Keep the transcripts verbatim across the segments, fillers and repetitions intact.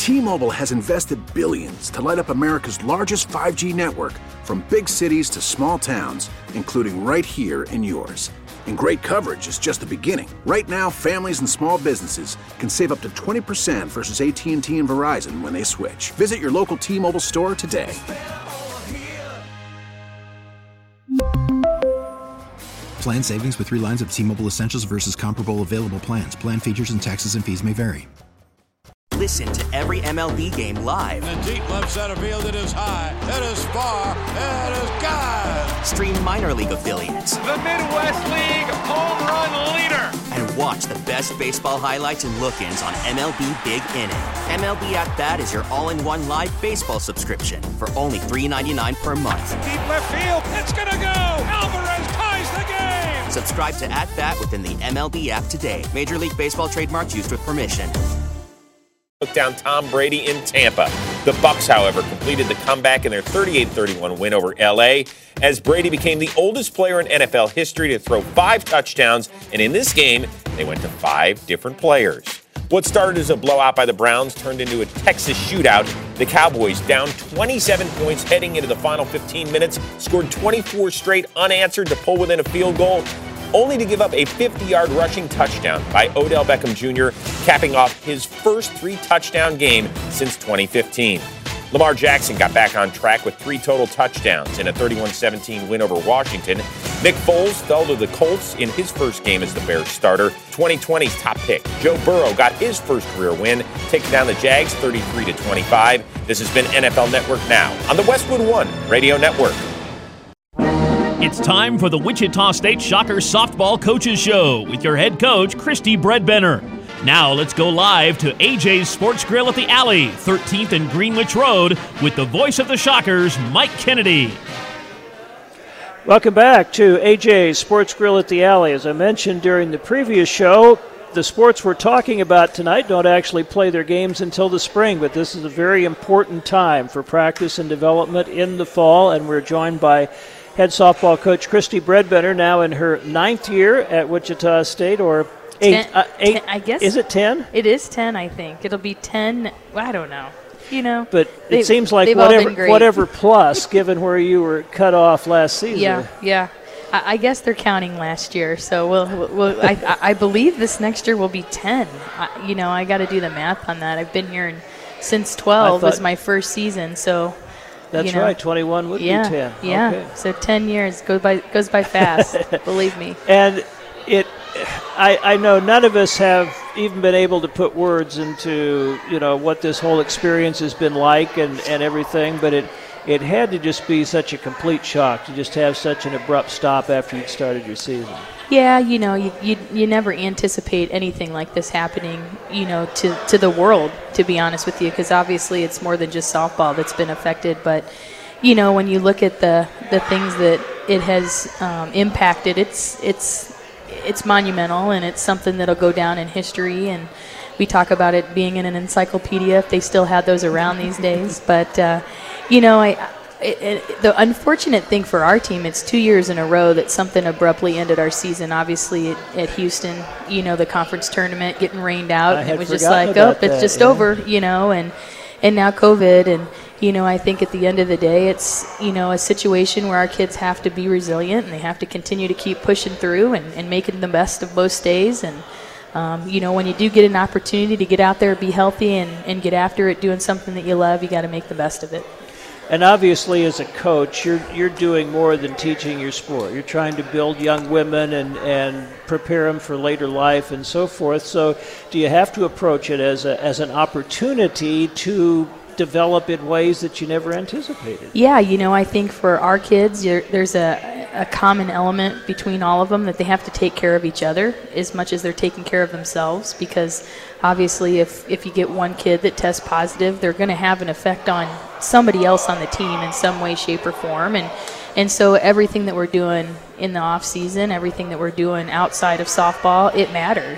T-Mobile has invested billions to light up America's largest five G network, from big cities to small towns, including right here in yours. And great coverage is just the beginning. Right now, families and small businesses can save up to twenty percent versus A T and T and Verizon when they switch. Visit your local T-Mobile store today. Plan savings with three lines of T-Mobile Essentials versus comparable available plans. Plan features and taxes and fees may vary. Listen to every M L B game live. In the deep left center field, it is high, it is far, it is gone. Stream minor league affiliates. The Midwest League home run leader. And watch the best baseball highlights and look-ins on M L B Big Inning. M L B At Bat is your all-in-one live baseball subscription for only three dollars and ninety-nine cents per month. Deep left field, it's gonna go. Alvarez ties the game. Subscribe to At Bat within the M L B app today. Major League Baseball trademarks used with permission. Took down Tom Brady in Tampa. The Bucs, however, completed the comeback in their thirty-eight thirty-one win over L A as Brady became the oldest player in N F L history to throw five touchdowns, and in this game, they went to five different players. What started as a blowout by the Browns turned into a Texas shootout. The Cowboys, down twenty-seven points heading into the final fifteen minutes, scored twenty-four straight unanswered to pull within a field goal, only to give up a fifty-yard rushing touchdown by Odell Beckham Junior, capping off his first three-touchdown game since twenty fifteen. Lamar Jackson got back on track with three total touchdowns in a thirty-one seventeen win over Washington. Nick Foles fell to the Colts in his first game as the Bears starter. twenty twenty's top pick, Joe Burrow, got his first career win, taking down the Jags thirty-three to twenty-five. This has been N F L Network Now on the Westwood One Radio Network. It's time for the Wichita State Shockers Softball Coaches Show with your head coach, Christy Breadbenner. Now let's go live to A J's Sports Grill at the Alley, thirteenth and Greenwich Road, with the voice of the Shockers, Mike Kennedy. Welcome back to A J's Sports Grill at the Alley. As I mentioned during the previous show, the sports we're talking about tonight don't actually play their games until the spring, but this is a very important time for practice and development in the fall, and we're joined by head softball coach Christy Breadbenner, now in her ninth year at Wichita State, or eight. Ten, uh, eight ten, I guess. Is it ten? It is ten, I think. It'll be ten. I don't know. You know. But it seems like whatever, whatever plus, given where you were cut off last season. Yeah, yeah. I, I guess they're counting last year, so we'll. we'll I, I believe this next year will be ten. I, you know, I got to do the math on that. I've been here in, since twelve was my first season, so. That's you know, right. twenty-one would yeah, be ten. Yeah. Okay. So ten years goes by goes by fast. Believe me. And it, I, I know none of us have even been able to put words into you know what this whole experience has been like and, and everything. But it it had to just be such a complete shock to just have such an abrupt stop after you'd started your season. Yeah, you know, you, you you never anticipate anything like this happening, you know, to, to the world, to be honest with you, because obviously it's more than just softball that's been affected. But, you know, when you look at the, the things that it has um, impacted, it's it's it's monumental, and it's something that'll go down in history. And we talk about it being in an encyclopedia, if they still had those around these days. But, uh, you know, I... It, it, the unfortunate thing for our team, it's two years in a row that something abruptly ended our season. Obviously, at, at Houston, you know, the conference tournament getting rained out. I It was just like, oh, it's that, just yeah. over, you know, and and now COVID. And, you know, I think at the end of the day, it's, you know, a situation where our kids have to be resilient and they have to continue to keep pushing through and, and making the best of most days. And, um, you know, when you do get an opportunity to get out there, be healthy, and, and get after it, doing something that you love, you got to make the best of it. And obviously, as a coach, you're you're doing more than teaching your sport. You're trying to build young women and, and prepare them for later life and so forth. So, do you have to approach it as a as an opportunity to develop in ways that you never anticipated? Yeah, you know, I think for our kids, you're, there's a, a common element between all of them that they have to take care of each other as much as they're taking care of themselves, because obviously if, if you get one kid that tests positive, they're going to have an effect on somebody else on the team in some way, shape, or form. And and so everything that we're doing in the off season, everything that we're doing outside of softball, it matters.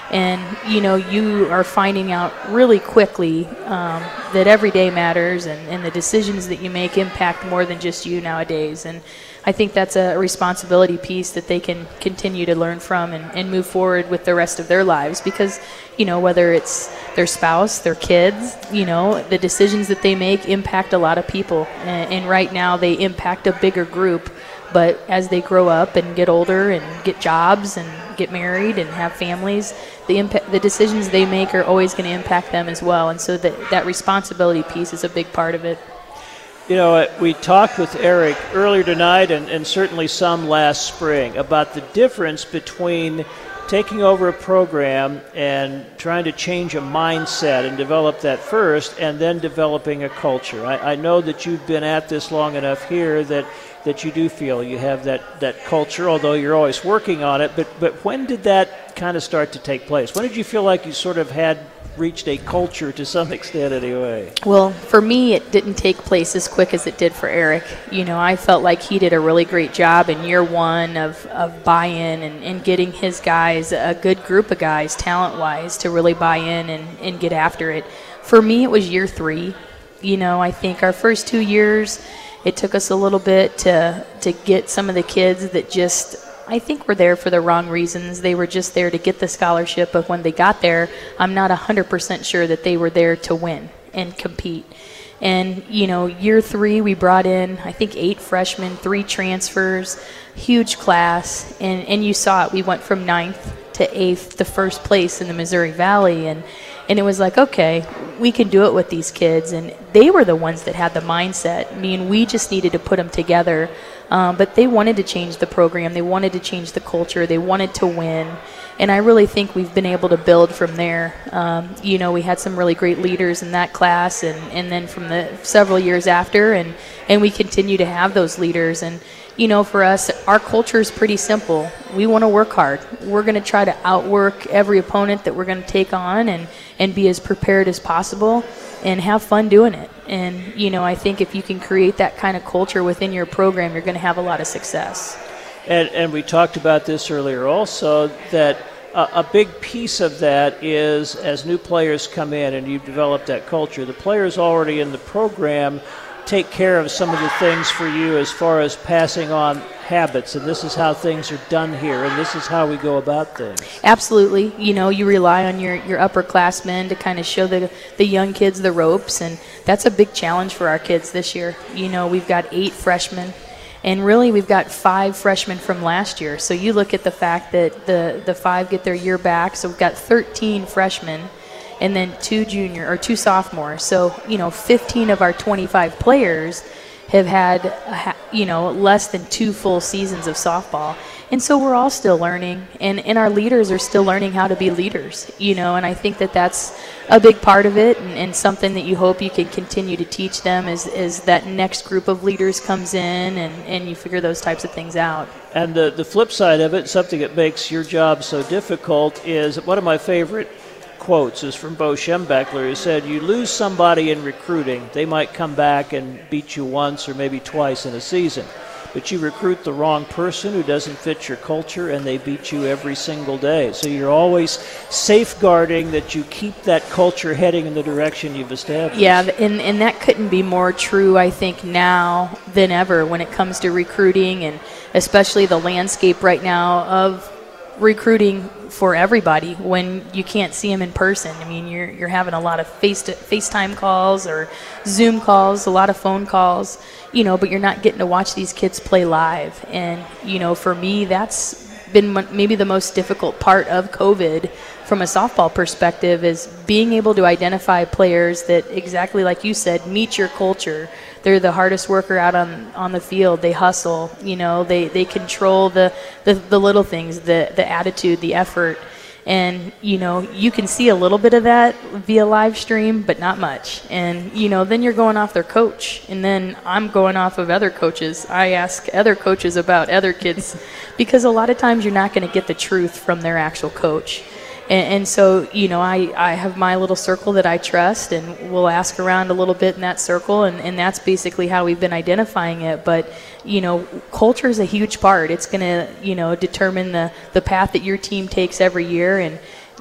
And, you know, you are finding out really quickly um, that every day matters, and, and the decisions that you make impact more than just you nowadays. And I think that's a responsibility piece that they can continue to learn from and, and move forward with the rest of their lives, because, you know, whether it's their spouse, their kids, you know, the decisions that they make impact a lot of people. And, and right now they impact a bigger group. But as they grow up and get older and get jobs and get married and have families, the impact, the decisions they make are always going to impact them as well. And so that, that responsibility piece is a big part of it. You know, we talked with Eric earlier tonight, and, and certainly some last spring, about the difference between taking over a program and trying to change a mindset and develop that first, and then developing a culture. I, I know that you've been at this long enough here that that you do feel you have that, that culture, although you're always working on it. But but when did that kind of start to take place? When did you feel like you sort of had reached a culture to some extent anyway? Well, for me, it didn't take place as quick as it did for Eric. You know, I felt like he did a really great job in year one of, of buy-in and, and getting his guys, a good group of guys, talent-wise, to really buy in and, and get after it. For me, it was year three. You know, I think our first two years, it took us a little bit to to get some of the kids that just, I think, were there for the wrong reasons. They were just there to get the scholarship, but when they got there, I'm not one hundred percent sure that they were there to win and compete. And, you know, year three, we brought in, I think, eight freshmen, three transfers, huge class, and, and you saw it. We went from ninth to eighth, the first place in the Missouri Valley, and And it was like, okay, we can do it with these kids. And they were the ones that had the mindset. I mean, we just needed to put them together. Um, but they wanted to change the program. They wanted to change the culture. They wanted to win. And I really think we've been able to build from there. Um, you know, we had some really great leaders in that class, and, and then from the several years after, and, and we continue to have those leaders. And, you know, for us, our culture is pretty simple. We want to work hard. We're going to try to outwork every opponent that we're going to take on, and, and be as prepared as possible and have fun doing it. And, you know, I think if you can create that kind of culture within your program, you're going to have a lot of success. And, and we talked about this earlier also, that a, a big piece of that is as new players come in and you've developed that culture, the players already in the program take care of some of the things for you as far as passing on habits, and this is how things are done here, and this is how we go about things. Absolutely. You know, you rely on your, your upperclassmen to kind of show the, the young kids the ropes, and that's a big challenge for our kids this year. You know, we've got eight freshmen, and really we've got five freshmen from last year. So you look at the fact that the, the five get their year back, so we've got thirteen freshmen, and then two junior or two sophomores. So, you know, fifteen of our twenty-five players have had, a, you know, less than two full seasons of softball. And so we're all still learning, and, and our leaders are still learning how to be leaders, you know, and I think that that's a big part of it, and, and something that you hope you can continue to teach them as, as that next group of leaders comes in, and, and you figure those types of things out. And the, the flip side of it, something that makes your job so difficult, is one of my favorite quotes is from Bo Schembechler, who said, you lose somebody in recruiting, they might come back and beat you once or maybe twice in a season, but you recruit the wrong person who doesn't fit your culture and they beat you every single day. So you're always safeguarding that you keep that culture heading in the direction you've established. Yeah, and, and that couldn't be more true, I think, now than ever when it comes to recruiting, and especially the landscape right now of recruiting for everybody when you can't see them in person. I mean, you're you're having a lot of face to, FaceTime calls or Zoom calls, a lot of phone calls, you know, but you're not getting to watch these kids play live. And, you know, for me, that's been maybe the most difficult part of COVID from a softball perspective, is being able to identify players that, exactly like you said, meet your culture. They're the hardest worker out on, on the field. They hustle, you know, they, they control the, the, the little things, the, the attitude, the effort. And, you know, you can see a little bit of that via live stream, but not much. And, you know, then you're going off their coach. And then I'm going off of other coaches. I ask other coaches about other kids because a lot of times you're not going to get the truth from their actual coach. And, and so, you know, I, I have my little circle that I trust, and we'll ask around a little bit in that circle, and, and that's basically how we've been identifying it. But, you know, culture is a huge part. It's going to, you know, determine the, the path that your team takes every year. And,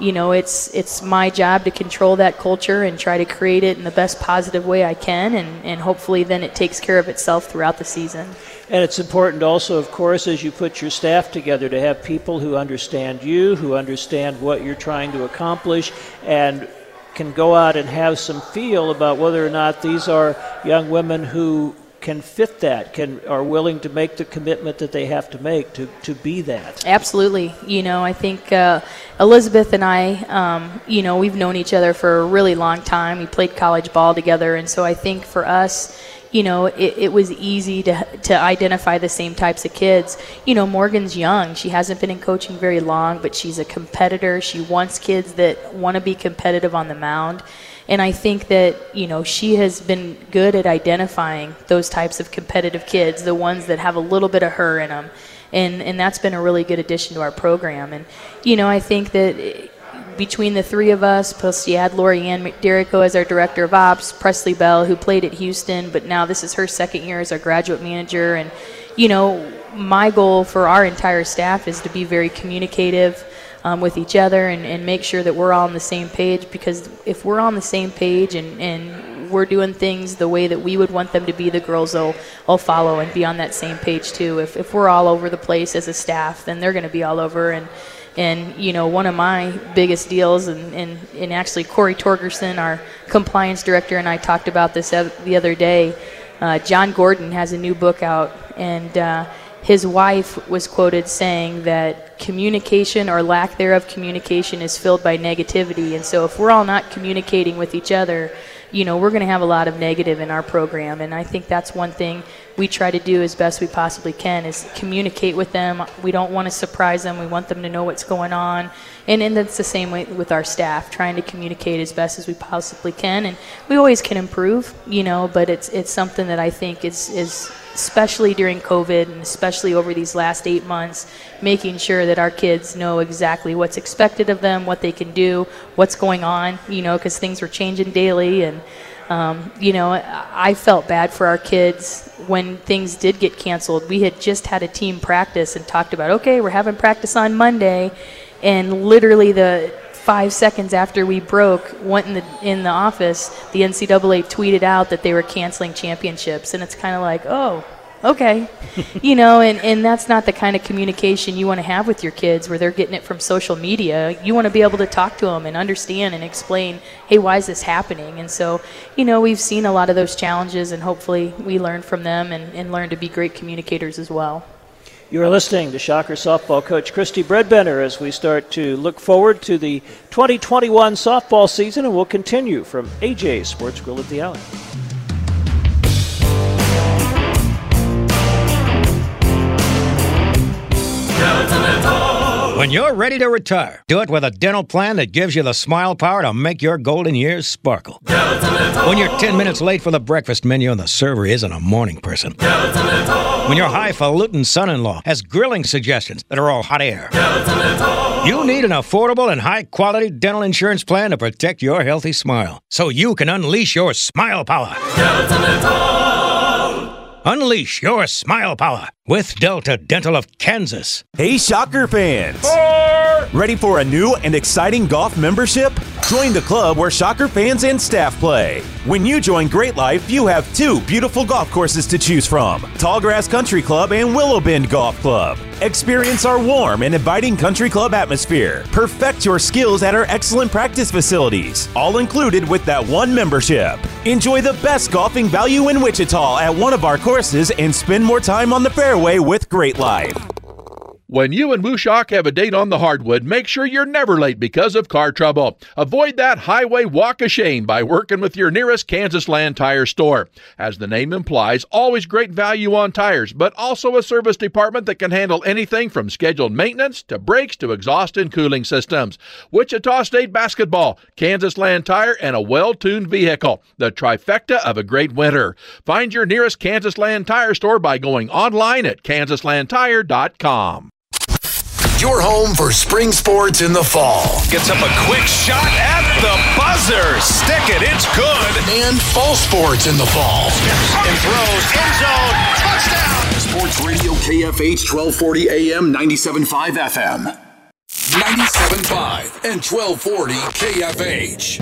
you know, it's it's my job to control that culture and try to create it in the best positive way I can, and, and hopefully then it takes care of itself throughout the season. And it's important also, of course, as you put your staff together, to have people who understand you, who understand what you're trying to accomplish, and can go out and have some feel about whether or not these are young women who can fit that, can are willing to make the commitment that they have to make to, to be that. Absolutely. You know, I think uh, Elizabeth and I, um, you know, we've known each other for a really long time. We played college ball together, and so I think for us, you know, it, it was easy to to identify the same types of kids. You know, Morgan's young. She hasn't been in coaching very long, but she's a competitor. She wants kids that want to be competitive on the mound. And I think that, you know, she has been good at identifying those types of competitive kids, the ones that have a little bit of her in them. And, and that's been a really good addition to our program. And, you know, I think that between the three of us, plus you add Lori Ann McDerrico as our Director of Ops, Presley Bell, who played at Houston, but now this is her second year as our graduate manager. And, you know, my goal for our entire staff is to be very communicative um, with each other and, and make sure that we're all on the same page, because if we're on the same page and, and we're doing things the way that we would want them to be, the girls will, will follow and be on that same page too. If, if we're all over the place as a staff, then they're going to be all over. And And, you know, one of my biggest deals, and, and, and actually Corey Torgerson, our compliance director, and I talked about this the other day. Uh, John Gordon has a new book out, and uh, his wife was quoted saying that communication or lack thereof communication is filled by negativity. And so if we're all not communicating with each other, you know, we're going to have a lot of negative in our program. And I think that's one thing we try to do as best we possibly can, is communicate with them. We don't want to surprise them. We want them to know what's going on. And, and that's the same way with our staff, trying to communicate as best as we possibly can. And we always can improve, you know, but it's it's something that I think is, is especially during COVID and especially over these last eight months, making sure that our kids know exactly what's expected of them, what they can do, what's going on, you know, because things are changing daily. And Um, you know, I felt bad for our kids when things did get canceled. We had just had a team practice and talked about, okay, we're having practice on Monday, and literally the five seconds after we broke, went in the in the office, the N C double A tweeted out that they were canceling championships, and it's kind of like, oh, okay, you know, and, and that's not the kind of communication you want to have with your kids, where they're getting it from social media. You want to be able to talk to them and understand and explain, hey, why is this happening? And so, you know, we've seen a lot of those challenges, and hopefully we learn from them and, and learn to be great communicators as well. You are listening to Shocker softball coach Christy Bredbender as we start to look forward to the twenty twenty-one softball season, and we'll continue from A J's Sports Grill at the Alley. When you're ready to retire, do it with a dental plan that gives you the smile power to make your golden years sparkle. When you're ten minutes late for the breakfast menu and the server isn't a morning person. When your highfalutin son-in-law has grilling suggestions that are all hot air. You need an affordable and high-quality dental insurance plan to protect your healthy smile, so you can unleash your smile power. Unleash your smile power with Delta Dental of Kansas. Hey, Shocker fans! Four. Ready for a new and exciting golf membership? Join the club where Shocker fans and staff play. When you join Great Life, you have two beautiful golf courses to choose from: Tallgrass Country Club and Willow Bend Golf Club. Experience our warm and inviting country club atmosphere. Perfect your skills at our excellent practice facilities, all included with that one membership. Enjoy the best golfing value in Wichita at one of our courses and spend more time on the fairway with Great Life. When you and Wushock have a date on the hardwood, make sure you're never late because of car trouble. Avoid that highway walk of shame by working with your nearest Kansas Land Tire store. As the name implies, always great value on tires, but also a service department that can handle anything from scheduled maintenance to brakes to exhaust and cooling systems. Wichita State basketball, Kansas Land Tire, and a well-tuned vehicle. The trifecta of a great winter. Find your nearest Kansas Land Tire store by going online at kansas land tire dot com. Your home for spring sports in the fall. Gets up a quick shot at the buzzer. Stick it, it's good. And fall sports in the fall. And throws, end zone, touchdown. Sports Radio K F H twelve forty A M, ninety-seven point five F M. ninety-seven point five and twelve forty K F H.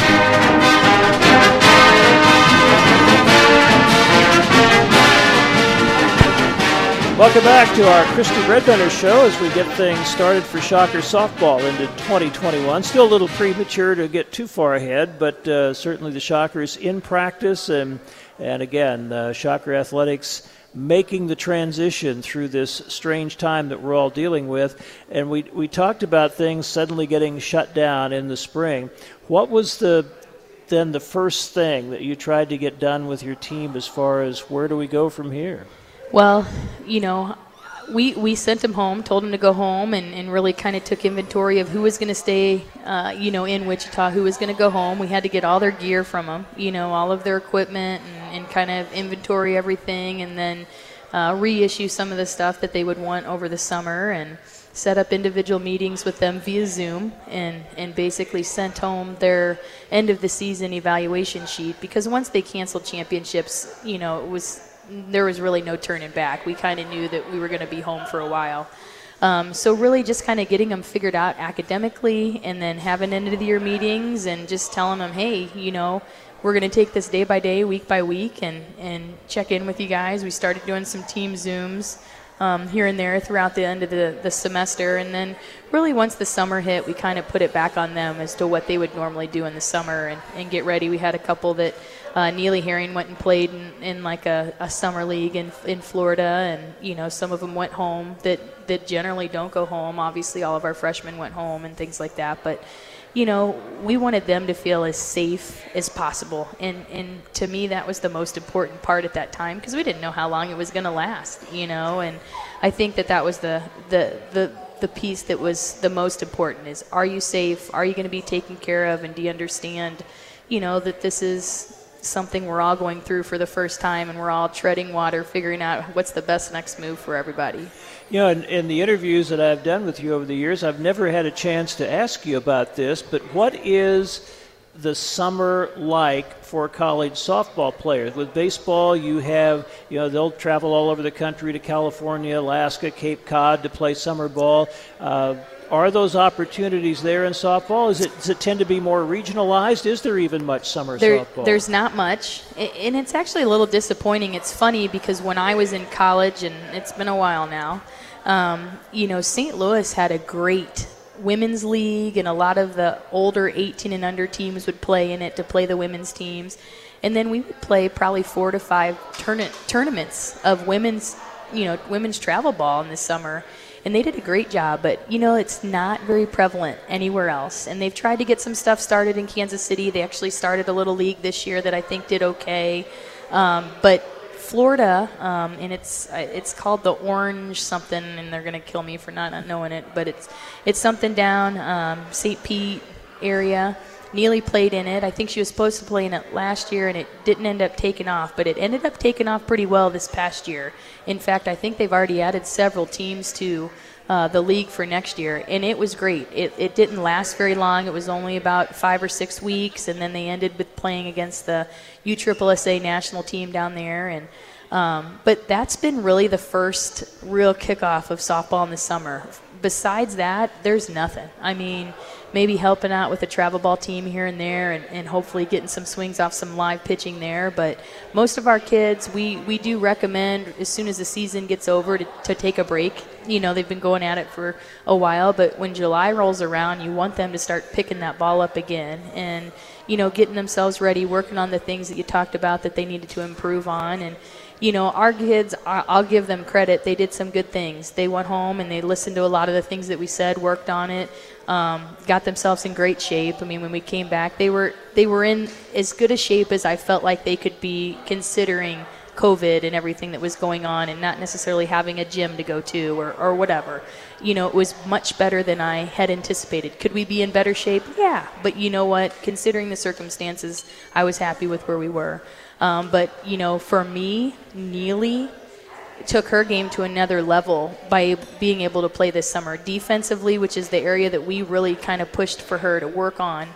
Welcome back to our Christy Bredbender Show as we get things started for Shocker softball into twenty twenty-one. Still a little premature to get too far ahead, but uh, certainly the Shockers in practice, and and again, uh, Shocker Athletics making the transition through this strange time that we're all dealing with. And we we talked about things suddenly getting shut down in the spring. What was the then the first thing that you tried to get done with your team as far as where do we go from here? Well, you know, we we sent him home, told him to go home, and, and really kind of took inventory of who was going to stay, uh, you know, in Wichita, who was going to go home. We had to get all their gear from them, you know, all of their equipment, and, and kind of inventory everything, and then uh, reissue some of the stuff that they would want over the summer, and set up individual meetings with them via Zoom, and, and basically sent home their end of the season evaluation sheet, because once they canceled championships, you know, it was there was really no turning back. We kind of knew that we were going to be home for a while. Um, so really just kind of getting them figured out academically, and then having end of the year meetings and just telling them, hey, you know, we're going to take this day by day, week by week, and, and check in with you guys. We started doing some team Zooms um, here and there throughout the end of the, the semester. And then really once the summer hit, we kind of put it back on them as to what they would normally do in the summer and, and get ready. We had a couple that Uh, Neely Herring went and played in, in like a, a summer league in in Florida, and you know some of them went home that, that generally don't go home. Obviously, all of our freshmen went home and things like that. But you know, we wanted them to feel as safe as possible, and and to me that was the most important part at that time, because we didn't know how long it was going to last. You know, and I think that that was the the the the piece that was the most important: is are you safe? Are you going to be taken care of? And do you understand, you know, that this is something we're all going through for the first time, and we're all treading water, figuring out what's the best next move for everybody. You know, in, in the interviews that I've done with you over the years, I've never had a chance to ask you about this, but what is the summer like for college softball players? With baseball, you have, you know, they'll travel all over the country to California, Alaska, Cape Cod to play summer ball. Uh, Are those opportunities there in softball? Is it, does it tend to be more regionalized? Is there even much summer there, softball? There's not much, and it's actually a little disappointing. It's funny because when I was in college, and it's been a while now, um, you know, Saint Louis had a great women's league, and a lot of the older eighteen and under teams would play in it to play the women's teams. And then we would play probably four to five tourna- tournaments of women's, you know, women's travel ball in the summer. And they did a great job, but, you know, it's not very prevalent anywhere else. And they've tried to get some stuff started in Kansas City. They actually started a little league this year that I think did okay. Um, but Florida, um, and it's it's called the Orange something, and they're going to kill me for not, not knowing it, but it's it's something down um, Saint Pete area. Neely played in it. I think she was supposed to play in it last year, and it didn't end up taking off, but it ended up taking off pretty well this past year. In fact, I think they've already added several teams to uh, the league for next year, and it was great. It, it didn't last very long. It was only about five or six weeks, and then they ended with playing against the U S S A national team down there. And um, but that's been really the first real kickoff of softball in the summer. Besides that, there's nothing. I mean, maybe helping out with a travel ball team here and there, and, and hopefully getting some swings off some live pitching there. But most of our kids, we, we do recommend as soon as the season gets over to, to take a break. You know, they've been going at it for a while, but when July rolls around, you want them to start picking that ball up again and, you know, getting themselves ready, working on the things that you talked about that they needed to improve on. And you know, our kids, I'll give them credit. They did some good things. They went home and they listened to a lot of the things that we said, worked on it, um, got themselves in great shape. I mean, when we came back, they were they were in as good a shape as I felt like they could be, considering COVID and everything that was going on, and not necessarily having a gym to go to or, or whatever. You know, it was much better than I had anticipated. Could we be in better shape? Yeah. But you know what? Considering the circumstances, I was happy with where we were. Um, but, you know, for me, Neely took her game to another level by being able to play this summer defensively, which is the area that we really kind of pushed for her to work on.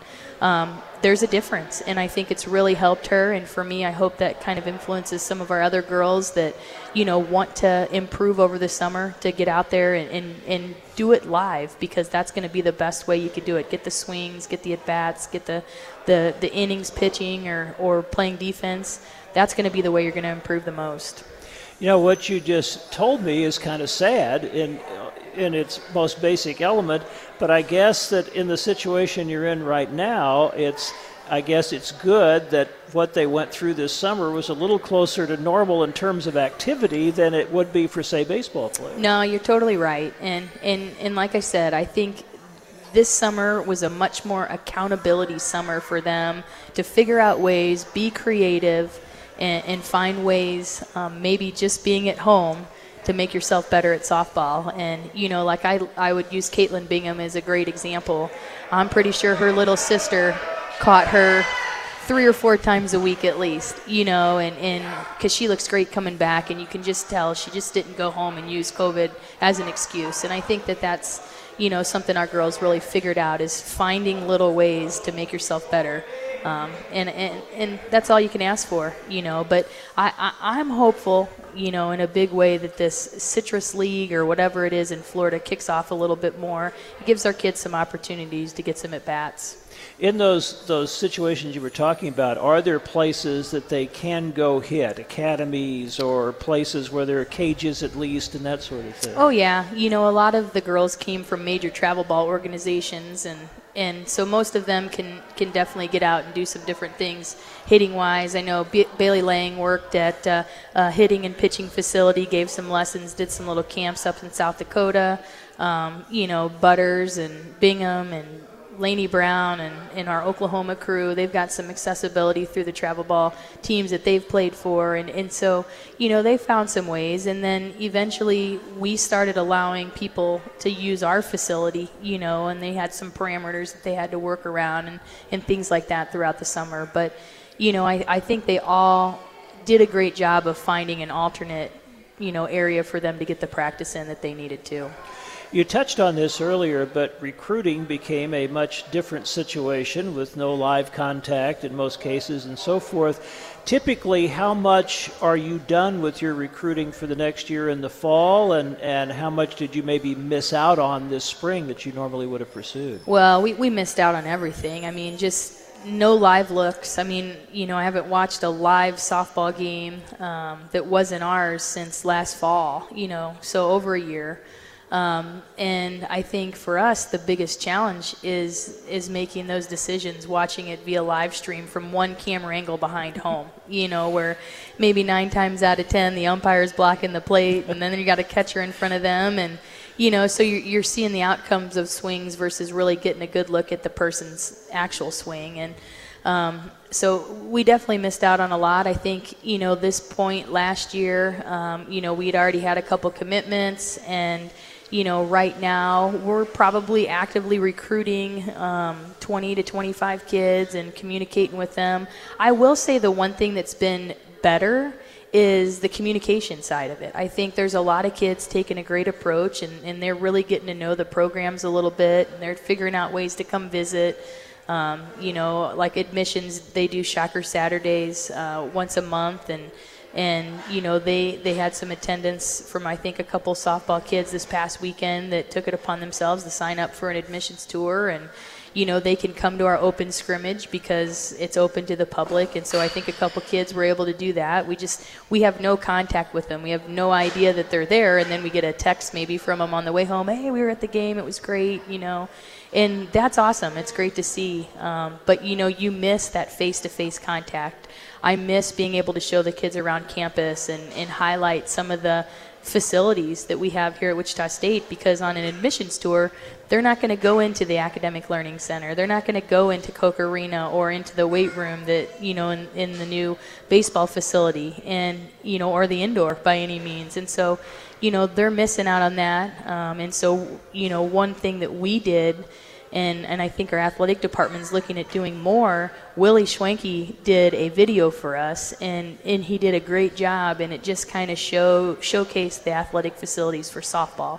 um, there's a difference, and I think it's really helped her. And for me, I hope that kind of influences some of our other girls that, you know, want to improve over the summer to get out there and, and, and do it live, because that's going to be the best way you could do it. Get the swings, get the at-bats, get the, the, the innings pitching or, or playing defense. That's going to be the way you're going to improve the most. You know, what you just told me is kind of sad in in its most basic element, but I guess that in the situation you're in right now, it's I guess it's good that what they went through this summer was a little closer to normal in terms of activity than it would be for, say, baseball players. No, you're totally right. And, and, and like I said, I think this summer was a much more accountability summer for them to figure out ways, be creative, and, and find ways, um, maybe just being at home, to make yourself better at softball. And, you know, like I, I would use Caitlin Bingham as a great example. I'm pretty sure her little sister caught her three or four times a week at least, you know, and and because she looks great coming back, and you can just tell she just didn't go home and use COVID as an excuse. And I think that that's, you know, something our girls really figured out, is finding little ways to make yourself better. Um, and, and, and that's all you can ask for, you know. But I, I, I'm hopeful, you know, in a big way that this Citrus League or whatever it is in Florida kicks off a little bit more. It gives our kids some opportunities to get some at-bats. In those those situations you were talking about, are there places that they can go hit, academies or places where there are cages at least and that sort of thing? Oh, yeah. You know, a lot of the girls came from major travel ball organizations, and And so most of them can, can definitely get out and do some different things hitting-wise. I know B- Bailey Lang worked at uh, a hitting and pitching facility, gave some lessons, did some little camps up in South Dakota. Um, you know, Butters and Bingham and Lainey Brown and, and our Oklahoma crew, they've got some accessibility through the travel ball teams that they've played for. And, and so, you know, they found some ways. And then eventually we started allowing people to use our facility, you know, and they had some parameters that they had to work around and, and things like that throughout the summer. But, you know, I, I think they all did a great job of finding an alternate, you know, area for them to get the practice in that they needed to. You touched on this earlier, but recruiting became a much different situation with no live contact in most cases and so forth. Typically, how much are you done with your recruiting for the next year in the fall, and, and how much did you maybe miss out on this spring that you normally would have pursued? Well, we, we missed out on everything. I mean, just no live looks. I mean, you know, I haven't watched a live softball game um, that wasn't ours since last fall, you know, so over a year. Um, and I think for us, the biggest challenge is is making those decisions, watching it via live stream from one camera angle behind home, you know, where maybe nine times out of ten the umpire's blocking the plate, and then you got a catcher in front of them. And, you know, so you're, you're seeing the outcomes of swings versus really getting a good look at the person's actual swing. And um, so we definitely missed out on a lot. I think, you know, this point last year, um, you know, we'd already had a couple commitments, and you know, right now we're probably actively recruiting um, twenty to twenty-five kids and communicating with them. I will say the one thing that's been better is the communication side of it. I think there's a lot of kids taking a great approach, and, and they're really getting to know the programs a little bit, and they're figuring out ways to come visit. Um, you know, like admissions, they do Shocker Saturdays uh, once a month, and And, you know, they, they had some attendance from, I think, a couple softball kids this past weekend that took it upon themselves to sign up for an admissions tour. And, you know, they can come to our open scrimmage because it's open to the public. And so I think a couple kids were able to do that. We just, we have no contact with them. We have no idea that they're there. And then we get a text maybe from them on the way home. Hey, we were at the game. It was great, you know. And that's awesome. It's great to see. Um, but, you know, you miss that face-to-face contact. I miss being able to show the kids around campus and, and highlight some of the facilities that we have here at Wichita State, because on an admissions tour, they're not going to go into the Academic Learning Center. They're not going to go into Coke Arena or into the weight room that, you know, in, in the new baseball facility, and, you know, or the indoor by any means. And so, you know, they're missing out on that. Um, and so, you know, one thing that we did, And, and I think our athletic department is looking at doing more. Willie Schwenke did a video for us, and, and he did a great job, and it just kind of show showcased the athletic facilities for softball.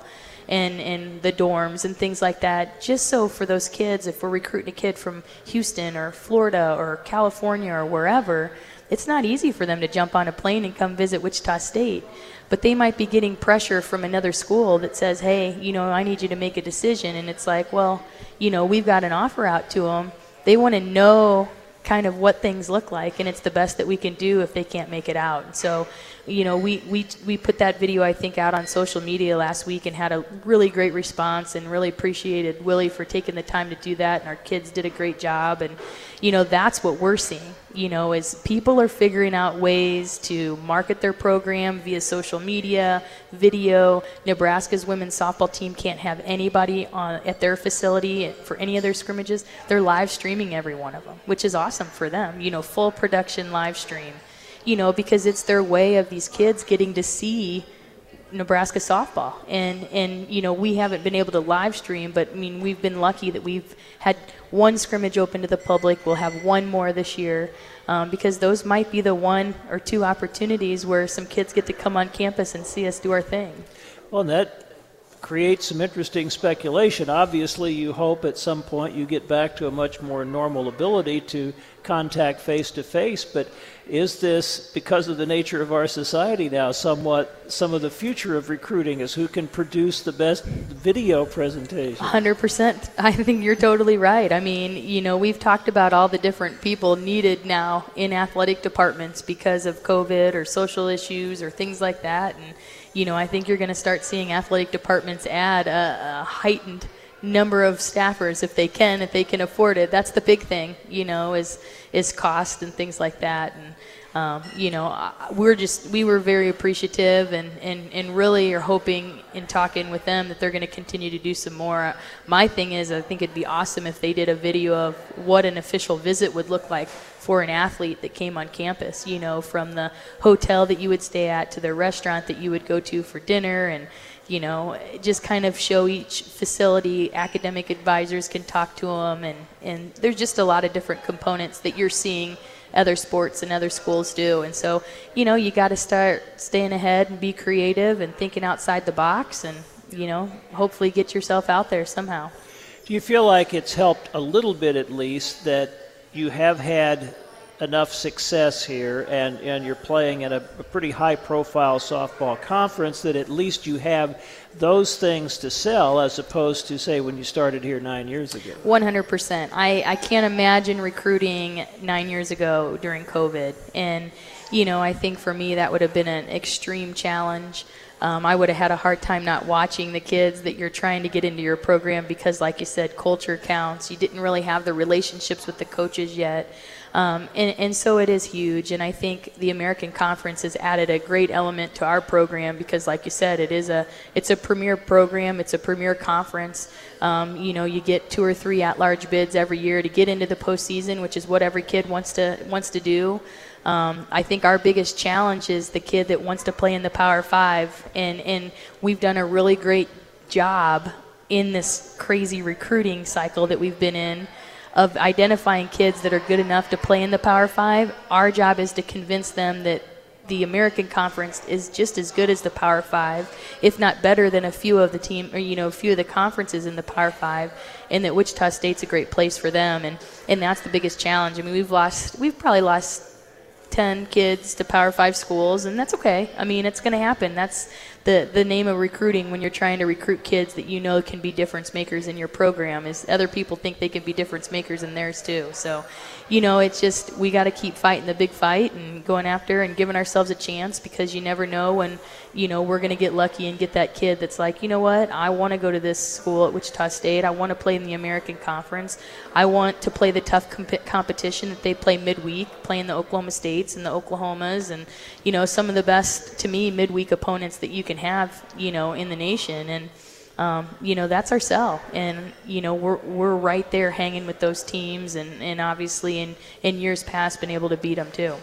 and, and the dorms and things like that, just so for those kids, if we're recruiting a kid from Houston or Florida or California or wherever, it's not easy for them to jump on a plane and come visit Wichita State. But they might be getting pressure from another school that says, hey, you know, I need you to make a decision. And it's like, well, you know, we've got an offer out to them. They want to know kind of what things look like, and it's the best that we can do if they can't make it out. And so, you know, we, we we put that video, I think, out on social media last week and had a really great response, and really appreciated Willie for taking the time to do that, and our kids did a great job. And, you know, that's what we're seeing, you know, is people are figuring out ways to market their program via social media, video. Nebraska's women's softball team can't have anybody on at their facility for any of their scrimmages. They're live streaming every one of them, which is awesome for them, you know, full production live stream. You know, because it's their way of these kids getting to see Nebraska softball. And, and, you know, we haven't been able to live stream, but, I mean, we've been lucky that we've had one scrimmage open to the public. We'll have one more this year um, because those might be the one or two opportunities where some kids get to come on campus and see us do our thing. Well, and that creates some interesting speculation. Obviously, you hope at some point you get back to a much more normal ability to contact face-to-face, but is this, because of the nature of our society now, somewhat some of the future of recruiting is who can produce the best video presentation? one hundred percent. I think you're totally right. I mean, you know, we've talked about all the different people needed now in athletic departments because of COVID or social issues or things like that. And, you know, I think you're going to start seeing athletic departments add a, a heightened number of staffers if they can, if they can afford it. That's the big thing, you know, is is cost and things like that. And um, you know, we're just we were very appreciative and, and, and really are hoping in talking with them that they're going to continue to do some more. My thing is, I think it'd be awesome if they did a video of what an official visit would look like for an athlete that came on campus, you know, from the hotel that you would stay at to the restaurant that you would go to for dinner, and you know, just kind of show each facility. Academic advisors can talk to them, and, and there's just a lot of different components that you're seeing other sports and other schools do. And so, you know, you got to start staying ahead and be creative and thinking outside the box and, you know, hopefully get yourself out there somehow. Do you feel like it's helped a little bit at least that you have had enough success here and, and you're playing in a, a pretty high-profile softball conference that at least you have those things to sell as opposed to, say, when you started here nine years ago? one hundred percent. I, I can't imagine recruiting nine years ago during COVID. And, you know, I think for me that would have been an extreme challenge. Um, I would have had a hard time not watching the kids that you're trying to get into your program because, like you said, culture counts. You didn't really have the relationships with the coaches yet. Um, and, and so it is huge, and I think the American Conference has added a great element to our program because, like you said, it is a it's a premier program, it's a premier conference. Um, you know, you get two or three at-large bids every year to get into the postseason, which is what every kid wants to wants to do. Um, I think our biggest challenge is the kid that wants to play in the Power Five, and and we've done a really great job in this crazy recruiting cycle that we've been in, of identifying kids that are good enough to play in the Power Five. Our job is to convince them that the American Conference is just as good as the Power Five, if not better than a few of the team, or you know, a few of the conferences in the Power Five, and that Wichita State's a great place for them. And and that's the biggest challenge. I mean, we've lost, we've probably lost ten kids to Power Five schools, and that's okay. I mean, it's going to happen. That's the the name of recruiting when you're trying to recruit kids that you know can be difference makers in your program, is other people think they can be difference makers in theirs too. So, you know, it's just we got to keep fighting the big fight and going after and giving ourselves a chance, because you never know when, you know, we're going to get lucky and get that kid that's like, you know what, I want to go to this school at Wichita State. I want to play in the American Conference. I want to play the tough comp- competition that they play midweek, playing the Oklahoma States and the Oklahomas and, you know, some of the best, to me, midweek opponents that you can have, you know, in the nation. And, um, you know, that's our sell. And, you know, we're we're right there hanging with those teams, and, and obviously in, in years past been able to beat them too.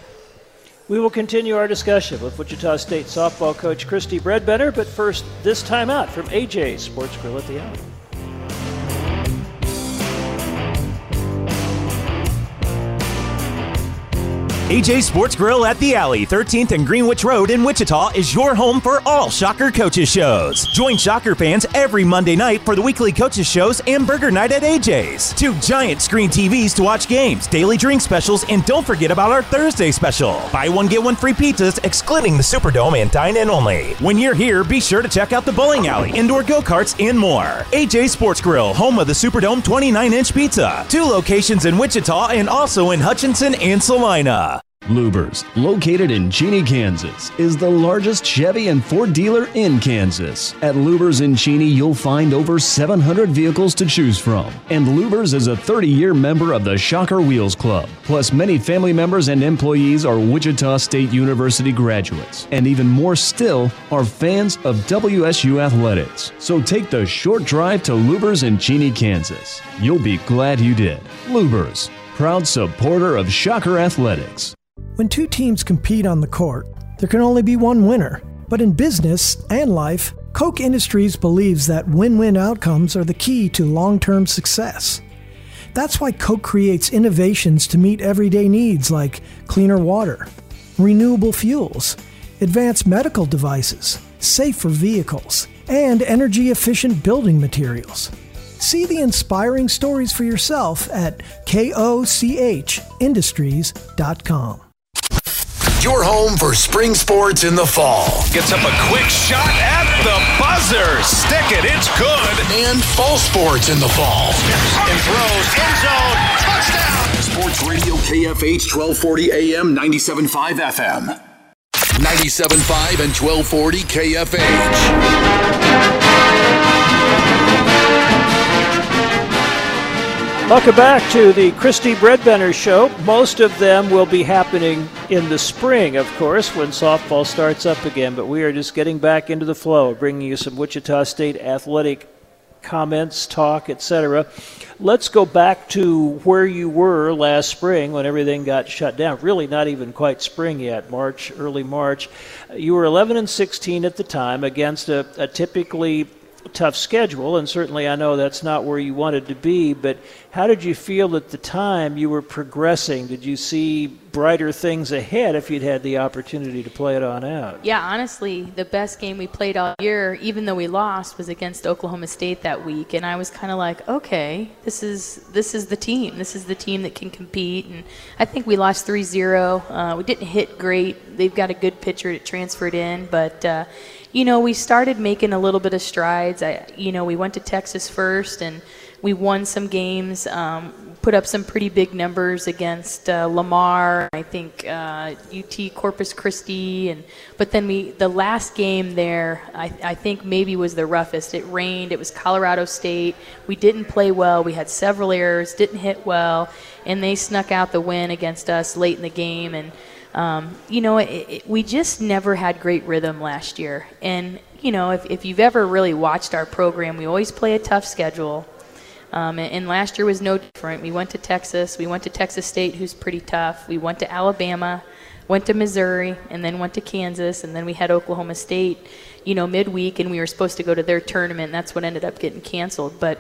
We will continue our discussion with Wichita State softball coach Christy Bredbender, but first, this time out from A J's Sports Grill at the Alley. A J Sports Grill at the Alley, thirteenth and Greenwich Road in Wichita is your home for all Shocker Coaches shows. Join Shocker fans every Monday night for the weekly Coaches shows and Burger Night at A J's. Two giant screen T Vs to watch games, daily drink specials, and don't forget about our Thursday special. Buy one, get one free pizzas, excluding the Superdome and dine-in only. When you're here, be sure to check out the bowling alley, indoor go-karts, and more. A J Sports Grill, home of the Superdome twenty-nine inch pizza. Two locations in Wichita and also in Hutchinson and Salina. Lubers, located in Cheney, Kansas, is the largest Chevy and Ford dealer in Kansas. At Lubers in Cheney, you'll find over seven hundred vehicles to choose from. And Lubers is a thirty-year member of the Shocker Wheels Club. Plus, many family members and employees are Wichita State University graduates. And even more still are fans of W S U Athletics. So take the short drive to Lubers in Cheney, Kansas. You'll be glad you did. Lubers, proud supporter of Shocker Athletics. When two teams compete on the court, there can only be one winner. But in business and life, Koch Industries believes that win-win outcomes are the key to long-term success. That's why Koch creates innovations to meet everyday needs like cleaner water, renewable fuels, advanced medical devices, safer vehicles, and energy-efficient building materials. See the inspiring stories for yourself at koch industries dot com. Your home for spring sports in the fall. Gets up a quick shot at the buzzer. Stick it, it's good. And fall sports in the fall. And throws, end zone, touchdown. Sports Radio K F H twelve forty A M, ninety-seven point five F M. ninety-seven point five and twelve forty K F H. Welcome back to the Christy Breadbenner Show. Most of them will be happening in the spring, of course, when softball starts up again. But we are just getting back into the flow, bringing you some Wichita State athletic comments, talk, et cetera. Let's go back to where you were last spring when everything got shut down. Really not even quite spring yet, March, early March. You were eleven and sixteen at the time against a, a typically tough schedule, and certainly I know that's not where you wanted to be, but how did you feel at the time you were progressing? Did you see brighter things ahead if you'd had the opportunity to play it on out? Yeah, honestly, the best game we played all year, even though we lost, was against Oklahoma State that week, and I was kind of like, okay, this is this is the team. This is the team that can compete, and I think we lost three zero. Uh, we didn't hit great. They've got a good pitcher that transferred in, but uh, you know, we started making a little bit of strides. I, you know, we went to Texas first, and we won some games, um, put up some pretty big numbers against uh, Lamar, I think uh, U T Corpus Christi, and but then we the last game there, I, I think maybe was the roughest. It rained. It was Colorado State. We didn't play well. We had several errors, didn't hit well, and they snuck out the win against us late in the game. And Um, you know, it, it, we just never had great rhythm last year. And, you know, if, if you've ever really watched our program, we always play a tough schedule. Um, and, and last year was no different. We went to Texas. We went to Texas State, who's pretty tough. We went to Alabama, went to Missouri, and then went to Kansas. And then we had Oklahoma State, you know, midweek, and we were supposed to go to their tournament. And that's what ended up getting canceled. But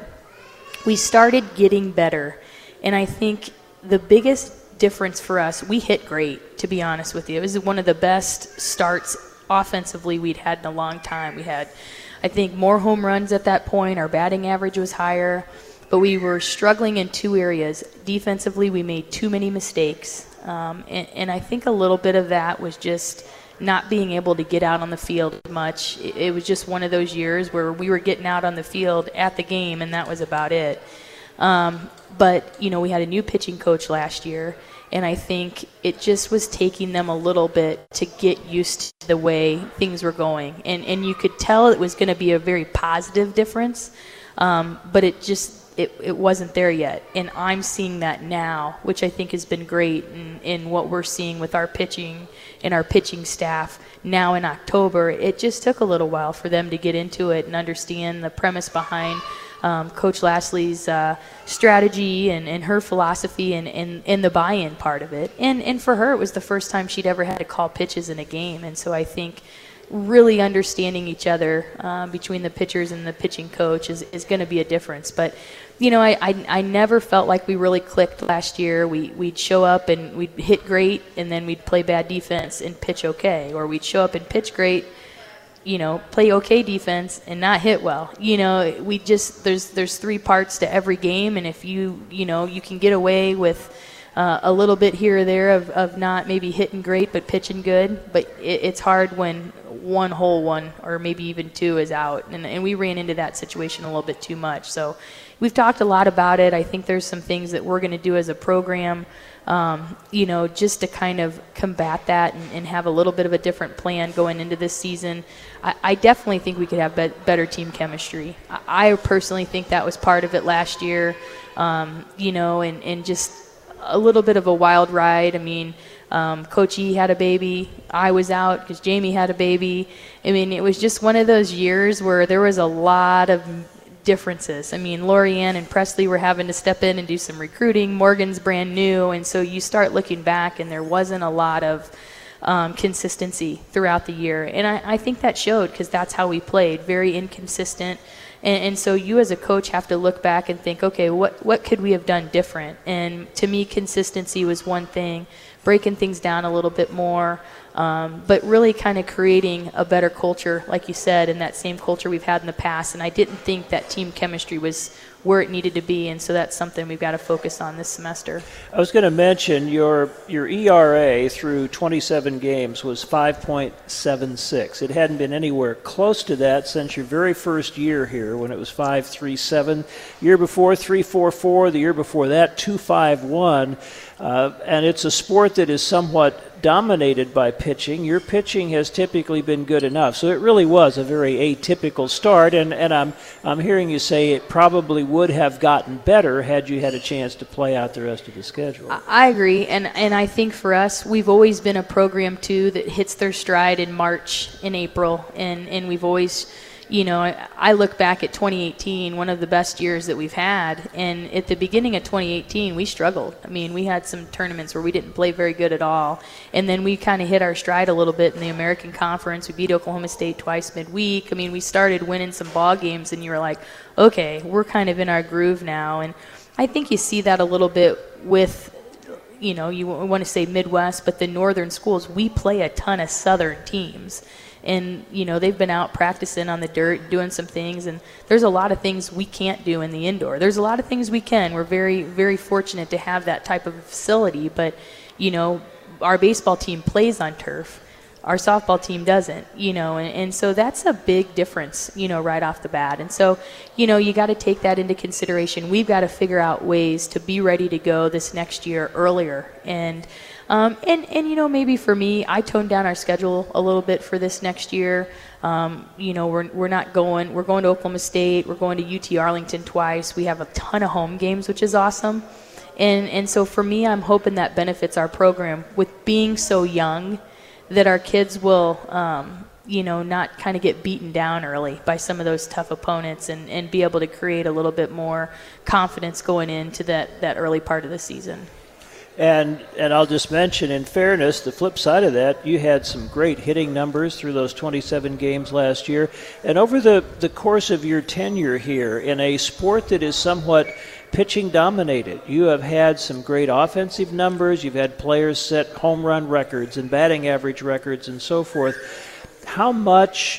we started getting better. And I think the biggest difference for us, we hit great, to be honest with you. It was one of the best starts offensively we'd had in a long time. We had, I think, more home runs at that point. Our batting average was higher, but we were struggling in two areas. Defensively, we made too many mistakes, um, and, and I think a little bit of that was just not being able to get out on the field much. It, it was just one of those years where we were getting out on the field at the game, and that was about it. Um, but, you know, we had a new pitching coach last year, and I think it just was taking them a little bit to get used to the way things were going. And and you could tell it was going to be a very positive difference, um, but it just it, it wasn't there yet. And I'm seeing that now, which I think has been great in, in what we're seeing with our pitching and our pitching staff now in October. It just took a little while for them to get into it and understand the premise behind Um, Coach Lashley's uh, strategy and, and her philosophy and, and, and the buy-in part of it. And and for her, it was the first time she'd ever had to call pitches in a game. And so I think really understanding each other um, between the pitchers and the pitching coach is, is going to be a difference. But, you know, I, I I never felt like we really clicked last year. We, we'd show up and we'd hit great, and then we'd play bad defense and pitch okay. Or we'd show up and pitch great, you know, play okay defense and not hit well. You know, we just, there's there's three parts to every game, and if you, you know, you can get away with uh, a little bit here or there of, of not maybe hitting great but pitching good, but it, it's hard when one whole one or maybe even two is out. And, and we ran into that situation a little bit too much. So we've talked a lot about it. I think there's some things that we're going to do as a program, um, you know, just to kind of combat that and, and have a little bit of a different plan going into this season. I, I definitely think we could have be- better team chemistry. I, I personally think that was part of it last year, um, you know, and, and just a little bit of a wild ride. I mean, Um, Coach E had a baby. I was out because Jamie had a baby. I mean, it was just one of those years where there was a lot of differences. I mean, Lorianne and Presley were having to step in and do some recruiting. Morgan's brand new. And so you start looking back, and there wasn't a lot of um, consistency throughout the year. And I, I think that showed because that's how we played, very inconsistent. And, and so you as a coach have to look back and think, okay, what, what could we have done different? And to me, consistency was one thing, breaking things down a little bit more, um, but really kind of creating a better culture, like you said, and that same culture we've had in the past. And I didn't think that team chemistry was where it needed to be, and so that's something we've got to focus on this semester. I was going to mention your your E R A through twenty-seven games was five point seven six. It hadn't been anywhere close to that since your very first year here when it was five point three seven. Year before, three point four four. The year before that, two point five one. Uh, and it's a sport that is somewhat dominated by pitching. Your pitching has typically been good enough. So it really was a very atypical start, and, and I'm I'm hearing you say it probably would have gotten better had you had a chance to play out the rest of the schedule. I agree, and, and I think for us, we've always been a program, too, that hits their stride in March, in April, and, and we've always, you know, I, I look back at twenty eighteen, one of the best years that we've had, and at the beginning of twenty eighteen, we struggled. I mean, we had some tournaments where we didn't play very good at all, and then we kind of hit our stride a little bit in the American Conference. We beat Oklahoma State twice midweek. I mean, we started winning some ball games, and you were like, okay, we're kind of in our groove now, and I think you see that a little bit with, you know, you want to say Midwest, but the northern schools, we play a ton of southern teams. And, you know, they've been out practicing on the dirt, doing some things, and there's a lot of things we can't do in the indoor. There's a lot of things we can. We're very, very fortunate to have that type of facility, but, you know, our baseball team plays on turf. Our softball team doesn't, you know, and, and so that's a big difference, you know, right off the bat. And so, you know, you got to take that into consideration. We've got to figure out ways to be ready to go this next year earlier. And, Um, and, and, you know, maybe for me, I toned down our schedule a little bit for this next year. Um, you know, we're we're not going, we're going to Oklahoma State, we're going to U T Arlington twice. We have a ton of home games, which is awesome. And, and so for me, I'm hoping that benefits our program with being so young that our kids will, um, you know, not kind of get beaten down early by some of those tough opponents and, and be able to create a little bit more confidence going into that, that early part of the season. And and I'll just mention, in fairness, the flip side of that, you had some great hitting numbers through those twenty-seven games last year. And over the, the course of your tenure here, in a sport that is somewhat pitching dominated, you have had some great offensive numbers. You've had players set home run records and batting average records and so forth. How much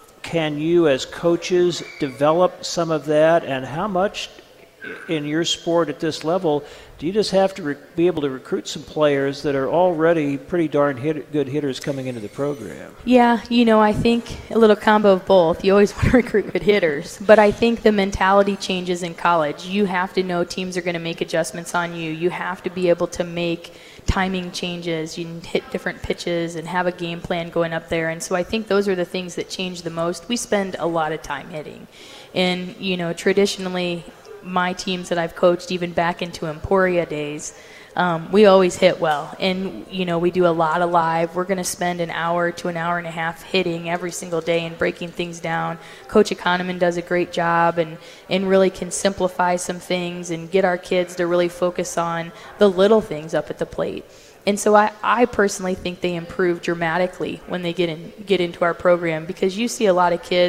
can you as coaches develop some of that, and how much in your sport at this level do you just have to re- be able to recruit some players that are already pretty darn hit- good hitters coming into the program? Yeah, you know, I think a little combo of both. You always want to recruit good hitters, but I think the mentality changes in college. You have to know teams are going to make adjustments on you. You have to be able to make timing changes. You can hit different pitches and have a game plan going up there. And so I think those are the things that change the most. We spend a lot of time hitting. And, you know, traditionally, my teams that I've coached, even back into Emporia days, um, we always hit well. And, you know, we do a lot of live. We're going to spend an hour to an hour and a half hitting every single day and breaking things down. Coach Economan does a great job and, and really can simplify some things and get our kids to really focus on the little things up at the plate. And so I, I personally think they improve dramatically when they get in get into our program, because you see a lot of kids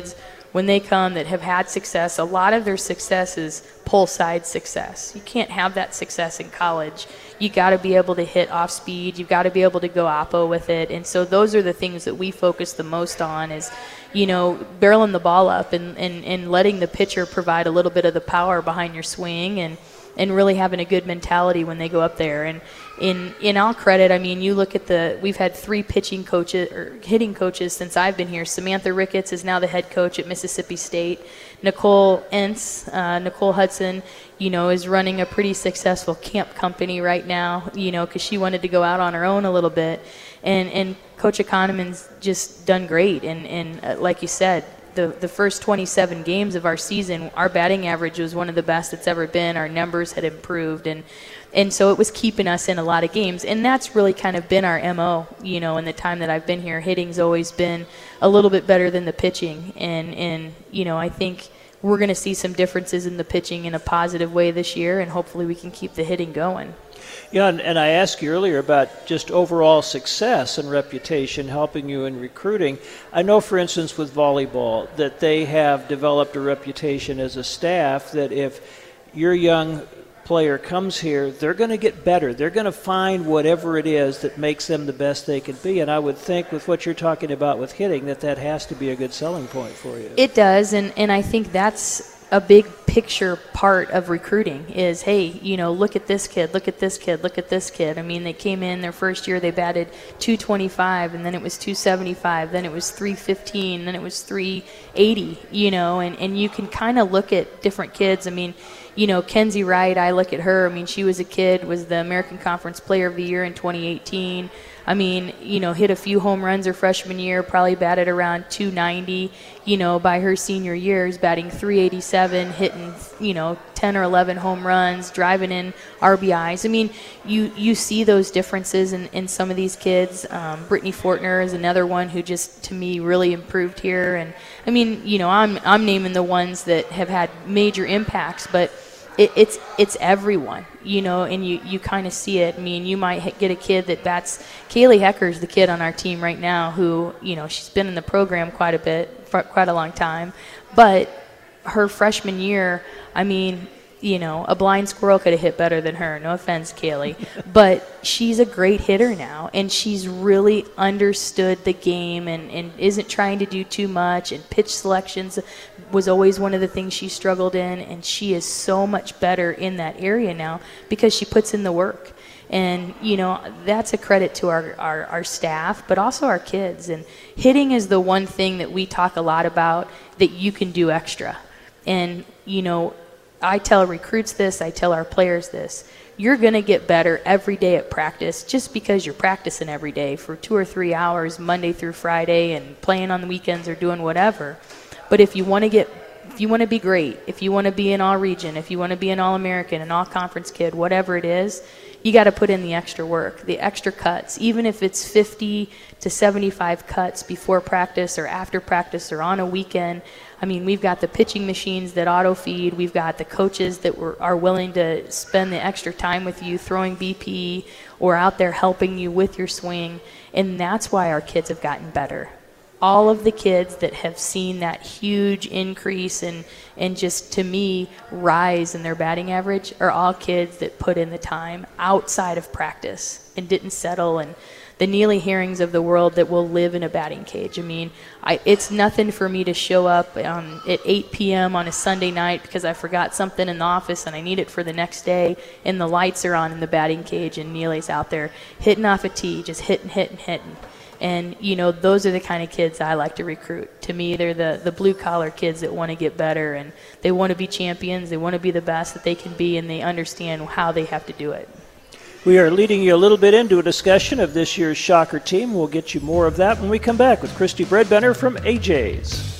when they come that have had success, a lot of their success is pull side success. You can't have that success in college. You got to be able to hit off speed. You've got to be able to go oppo with it. And so those are the things that we focus the most on is, you know, barreling the ball up and, and, and letting the pitcher provide a little bit of the power behind your swing and, and really having a good mentality when they go up there. And in in all credit, I mean, you look at the, we've had three pitching coaches or hitting coaches since I've been here. Samantha Ricketts is now the head coach at Mississippi State. Nicole Entz, uh, Nicole Hudson, you know, is running a pretty successful camp company right now, you know, because she wanted to go out on her own a little bit. And and Coach Economan's just done great. And, and uh, like you said, the the first twenty-seven games of our season, our batting average was one of the best it's ever been. Our numbers had improved, and and so it was keeping us in a lot of games. And that's really kind of been our M O, you know, in the time that I've been here. Hitting's always been a little bit better than the pitching. And, and you know, I think we're going to see some differences in the pitching in a positive way this year, and hopefully we can keep the hitting going. Yeah, and, and I asked you earlier about just overall success and reputation helping you in recruiting. I know, for instance, with volleyball, that they have developed a reputation as a staff that if your young player comes here, they're going to get better. They're going to find whatever it is that makes them the best they can be. And I would think with what you're talking about with hitting, that that has to be a good selling point for you. It does, and, and I think that's a big picture part of recruiting is, hey, you know, look at this kid, look at this kid, look at this kid. I mean, they came in their first year, they batted two twenty-five, and then it was two seventy-five, then it was three fifteen, then it was three eighty, you know, and, and you can kind of look at different kids. I mean, you know, Kenzie Wright, I look at her, I mean, she was a kid, was the American Conference Player of the Year in twenty eighteen. I mean, you know, hit a few home runs her freshman year, probably batted around two ninety, you know, by her senior years, batting three eighty-seven, hitting, you know, ten or eleven home runs, driving in R B Is. I mean, you, you see those differences in, in some of these kids. Um, Brittany Fortner is another one who just, to me, really improved here. And, I mean, you know, I'm, I'm naming the ones that have had major impacts, but It, it's it's everyone, you know, and you, you kind of see it. I mean, you might get a kid that bats. Kaylee Hecker's the kid on our team right now who, you know, she's been in the program quite a bit, for quite a long time. But her freshman year, I mean, you know, a blind squirrel could have hit better than her. No offense, Kaylee. But she's a great hitter now, and she's really understood the game and, and isn't trying to do too much. And pitch selections was always one of the things she struggled in, and she is so much better in that area now because she puts in the work. And, you know, that's a credit to our, our, our staff, but also our kids. And hitting is the one thing that we talk a lot about that you can do extra. And, you know, I tell recruits this, I tell our players this. You're going to get better every day at practice just because you're practicing every day for two or three hours, Monday through Friday, and playing on the weekends or doing whatever. But if you want to get, if you want to be great, if you want to be an all-region, if you want to be an all-American, an all-conference kid, whatever it is, you got to put in the extra work, the extra cuts, even if it's fifty to seventy-five cuts before practice or after practice or on a weekend. I mean, we've got the pitching machines that auto-feed. We've got the coaches that were, are willing to spend the extra time with you throwing B P or out there helping you with your swing. And that's why our kids have gotten better. All of the kids that have seen that huge increase and, and just, to me, rise in their batting average are all kids that put in the time outside of practice and didn't settle. And the Neely Herrings of the world that will live in a batting cage. I mean, I, it's nothing for me to show up um, at eight p.m. on a Sunday night because I forgot something in the office and I need it for the next day, and the lights are on in the batting cage and Neely's out there hitting off a tee, just hitting, hitting, hitting. And, you know, those are the kind of kids I like to recruit. To me, they're the, the blue-collar kids that want to get better, and they want to be champions, they want to be the best that they can be, and they understand how they have to do it. We are leading you a little bit into a discussion of this year's Shocker team. We'll get you more of that when we come back with Christy Bredbender from A J's.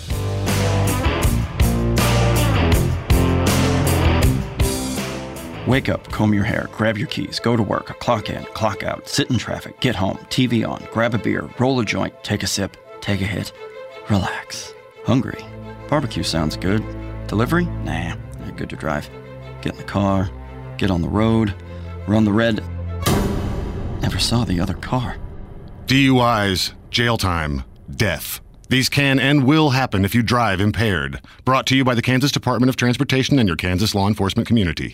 Wake up, comb your hair, grab your keys, go to work, clock in, clock out, sit in traffic, get home, T V on, grab a beer, roll a joint, take a sip, take a hit, relax. Hungry? Barbecue sounds good. Delivery? Nah, not good to drive. Get in the car, get on the road, run the red. Never saw the other car. D U Is, jail time, death. These can and will happen if you drive impaired. Brought to you by the Kansas Department of Transportation and your Kansas law enforcement community.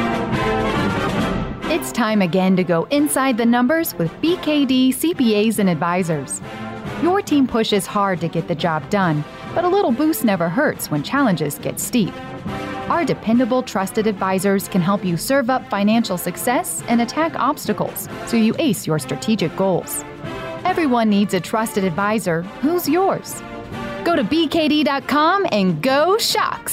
It's time again to go inside the numbers with B K D C P As and Advisors. Your team pushes hard to get the job done, but a little boost never hurts when challenges get steep. Our dependable, trusted advisors can help you serve up financial success and attack obstacles so you ace your strategic goals. Everyone needs a trusted advisor. Who's yours? Go to B K D dot com and go Shocks!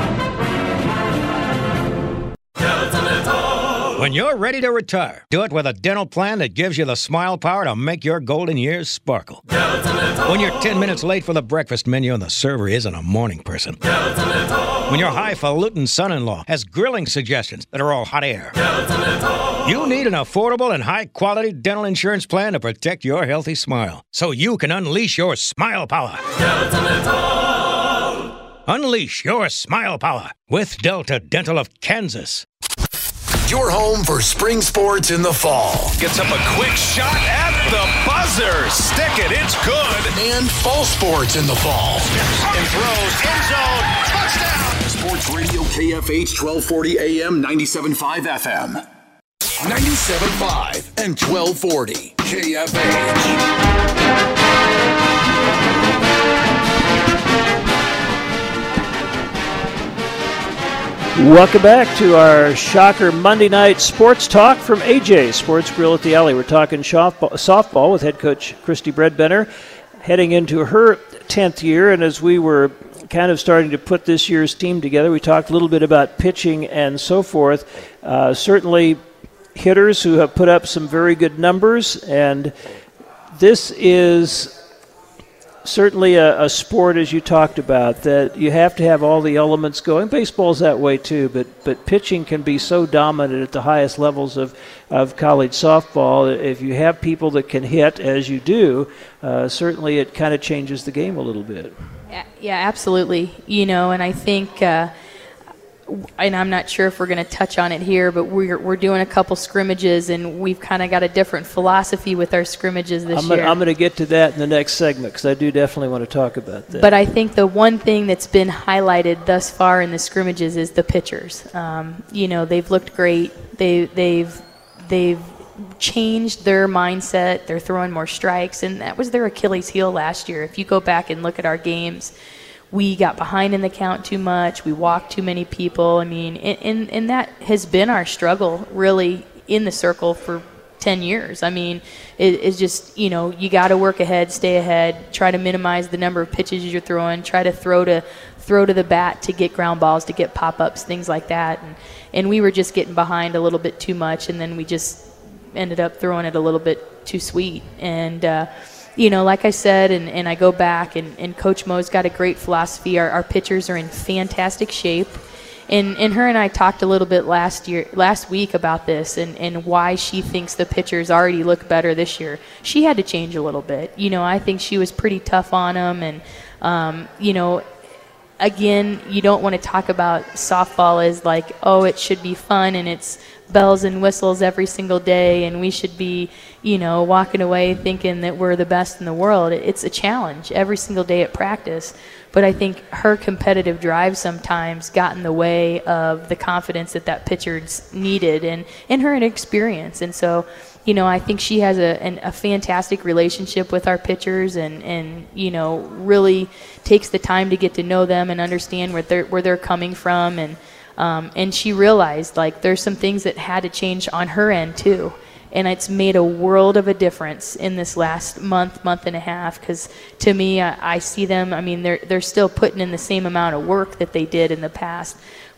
When you're ready to retire, do it with a dental plan that gives you the smile power to make your golden years sparkle. When you're ten minutes late for the breakfast menu and the server isn't a morning person. When your highfalutin son-in-law has grilling suggestions that are all hot air. You need an affordable and high-quality dental insurance plan to protect your healthy smile so you can unleash your smile power. Unleash your smile power with Delta Dental of Kansas. Your home for spring sports in the fall. Gets up a quick shot at the buzzer. Stick it, it's good. And fall sports in the fall. And throws, end zone, touchdown. Sports Radio K F H twelve forty A M, ninety-seven point five F M. ninety-seven point five and twelve forty K F H. Welcome back to our Shocker Monday Night Sports Talk from A J Sports Grill at the Alley. We're talking softball, softball with head coach Christy Bredbenner, heading into her tenth year. And as we were kind of starting to put this year's team together, we talked a little bit about pitching and so forth. Uh, certainly hitters who have put up some very good numbers. And this is certainly a, a sport, as you talked about, that you have to have all the elements going. Baseball's that way too, but but pitching can be so dominant at the highest levels of, of college softball. If you have people that can hit, as you do, uh, certainly it kind of changes the game a little bit. Yeah, yeah, absolutely. You know, and I think, uh, and I'm not sure if we're going to touch on it here, but we're we're doing a couple scrimmages, and we've kind of got a different philosophy with our scrimmages this I'm gonna, year. I'm going to get to that in the next segment because I do definitely want to talk about that. But I think the one thing that's been highlighted thus far in the scrimmages is the pitchers. Um, you know, they've looked great. They they've they've changed their mindset. They're throwing more strikes, and that was their Achilles heel last year. If you go back and look at our games, we got behind in the count too much. We walked too many people. I mean, and, and, and that has been our struggle, really, in the circle for ten years. I mean, it, it's just, you know, you got to work ahead, stay ahead, try to minimize the number of pitches you're throwing, try to throw to throw to the bat to get ground balls, to get pop-ups, things like that. And, and we were just getting behind a little bit too much, and then we just ended up throwing it a little bit too sweet. And, uh, you know, like I said, and, and I go back, and, and Coach Mo's got a great philosophy. Our, our pitchers are in fantastic shape. And, and her and I talked a little bit last year, last week about this and, and why she thinks the pitchers already look better this year. She had to change a little bit. You know, I think she was pretty tough on them. And, um, you know, again, you don't want to talk about softball as like, oh, it should be fun and it's bells and whistles every single day and we should be, you know, walking away thinking that we're the best in the world. It's a challenge every single day at practice. But I think her competitive drive sometimes got in the way of the confidence that that pitcher's needed and, and her experience. And so, you know, I think she has a, an, a fantastic relationship with our pitchers and, and, you know, really takes the time to get to know them and understand where they're, where they're coming from. And, um, and she realized, like, there's some things that had to change on her end, too. And it's made a world of a difference in this last month, month and a half, because to me, I, I see them, I mean, they're they're still putting in the same amount of work that they did in the past,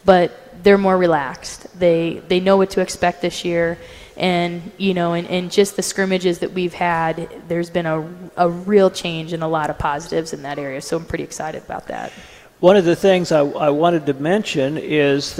but they're more relaxed. They they know what to expect this year. And, you know, and, and just the scrimmages that we've had, there's been a, a real change and a lot of positives in that area. So I'm pretty excited about that. One of the things I, I wanted to mention is that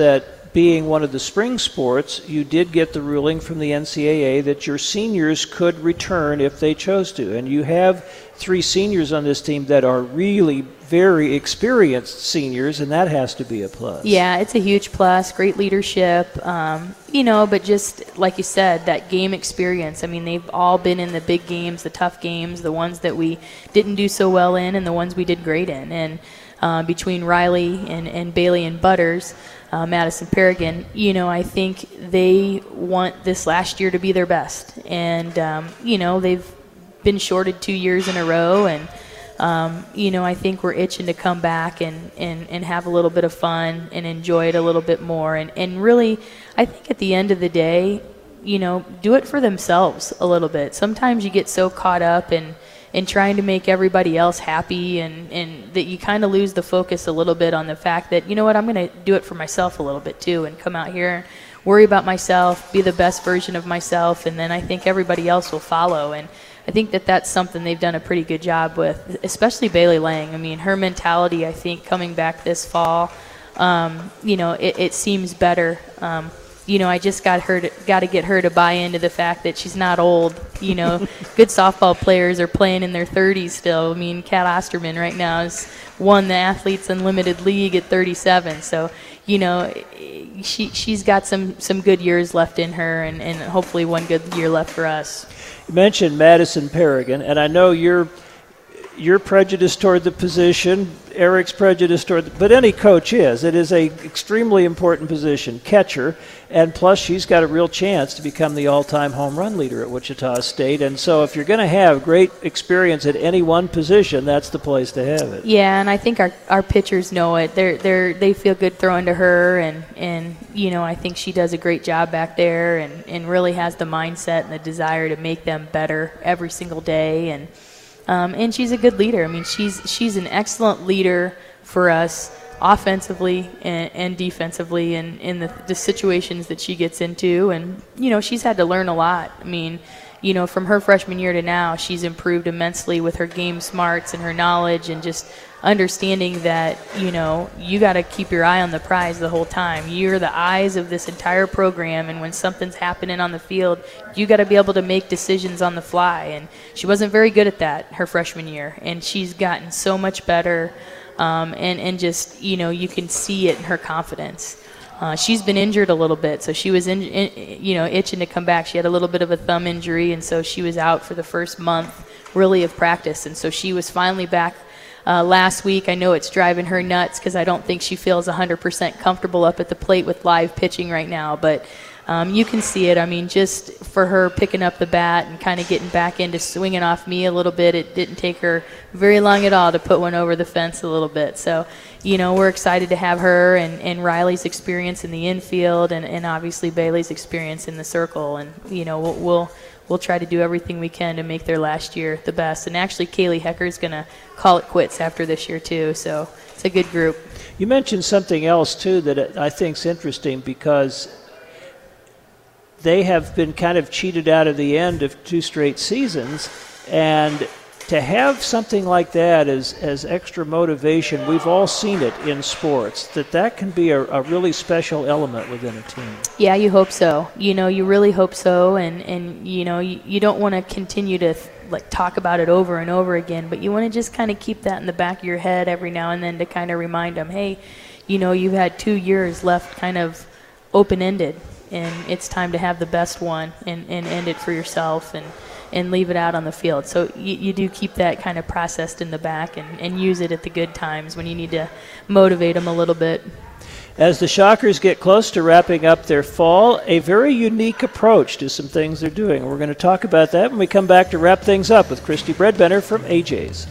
being one of the spring sports, you did get the ruling from the N C double A that your seniors could return if they chose to. And you have three seniors on this team that are really very experienced seniors, and that has to be a plus. Yeah, it's a huge plus. Great leadership, um, you know, but just like you said, that game experience. I mean, they've all been in the big games, the tough games, the ones that we didn't do so well in and the ones we did great in. And uh, between Riley and, and Bailey and Butters, uh, Madison Paragon, you know, I think they want this last year to be their best. And, um, you know, they've been shorted two years in a row, and um, you know, I think we're itching to come back and, and, and have a little bit of fun and enjoy it a little bit more. And, and really, I think at the end of the day, you know, do it for themselves a little bit. Sometimes you get so caught up in, in trying to make everybody else happy, and, and that you kind of lose the focus a little bit on the fact that, you know what, I'm going to do it for myself a little bit too, and come out here and worry about myself, be the best version of myself, and then I think everybody else will follow. And I think that that's something they've done a pretty good job with, especially Bailey Lang. I mean, her mentality, I think, coming back this fall, um, you know, it, it seems better. Um, you know, I just got her to, got to get her to buy into the fact that she's not old. You know, good softball players are playing in their thirties still. I mean, Kat Osterman right now has won the Athletes Unlimited League at thirty-seven. So, you know, she she's got some, some good years left in her, and, and hopefully one good year left for us. You mentioned Madison Paragon, and I know you're you're prejudiced toward the position. Eric's prejudiced toward the, but any coach is. It is a extremely important position, catcher, and plus she's got a real chance to become the all-time home run leader at Wichita State. And so if you're going to have great experience at any one position, that's the place to have it. Yeah, and I think our, our pitchers know it. They're they're they feel good throwing to her, and, and you know, I think she does a great job back there, and, and really has the mindset and the desire to make them better every single day. And Um, and she's a good leader. I mean, she's she's an excellent leader for us offensively and, and defensively, and in the, the situations that she gets into. And, you know, she's had to learn a lot. I mean, you know, from her freshman year to now, she's improved immensely with her game smarts and her knowledge, and just understanding that, you know, you got to keep your eye on the prize the whole time. You're the eyes of this entire program, and when something's happening on the field, you got to be able to make decisions on the fly. And she wasn't very good at that her freshman year, and she's gotten so much better, um, and, and just, you know, you can see it in her confidence. Uh, she's been injured a little bit, so she was, in, in, you know, itching to come back. She had a little bit of a thumb injury, and so she was out for the first month, really, of practice. And so she was finally back uh, last week. I know it's driving her nuts because I don't think she feels one hundred percent comfortable up at the plate with live pitching right now. But um, you can see it. I mean, just for her picking up the bat and kind of getting back into swinging off me a little bit, it didn't take her very long at all to put one over the fence a little bit. So, you know, we're excited to have her, and, and Riley's experience in the infield, and, and obviously Bailey's experience in the circle. And, you know, we'll, we'll we'll try to do everything we can to make their last year the best. And actually, Kaylee Hecker's going to call it quits after this year, too. So it's a good group. You mentioned something else, too, that I think is interesting, because they have been kind of cheated out of the end of two straight seasons. And to have something like that as, as extra motivation, we've all seen it in sports, that that can be a, a really special element within a team. Yeah, you hope so. You know, you really hope so. And, and you know, you, you don't want to continue to like talk about it over and over again, but you want to just kind of keep that in the back of your head every now and then to kind of remind them, hey, you know, you've had two years left kind of open-ended, and it's time to have the best one and, and end it for yourself and, and leave it out on the field. So you, you do keep that kind of processed in the back, and, and use it at the good times when you need to motivate them a little bit. As the Shockers get close to wrapping up their fall, a very unique approach to some things they're doing. We're going to talk about that when we come back to wrap things up with Christy Bredbender from A J's.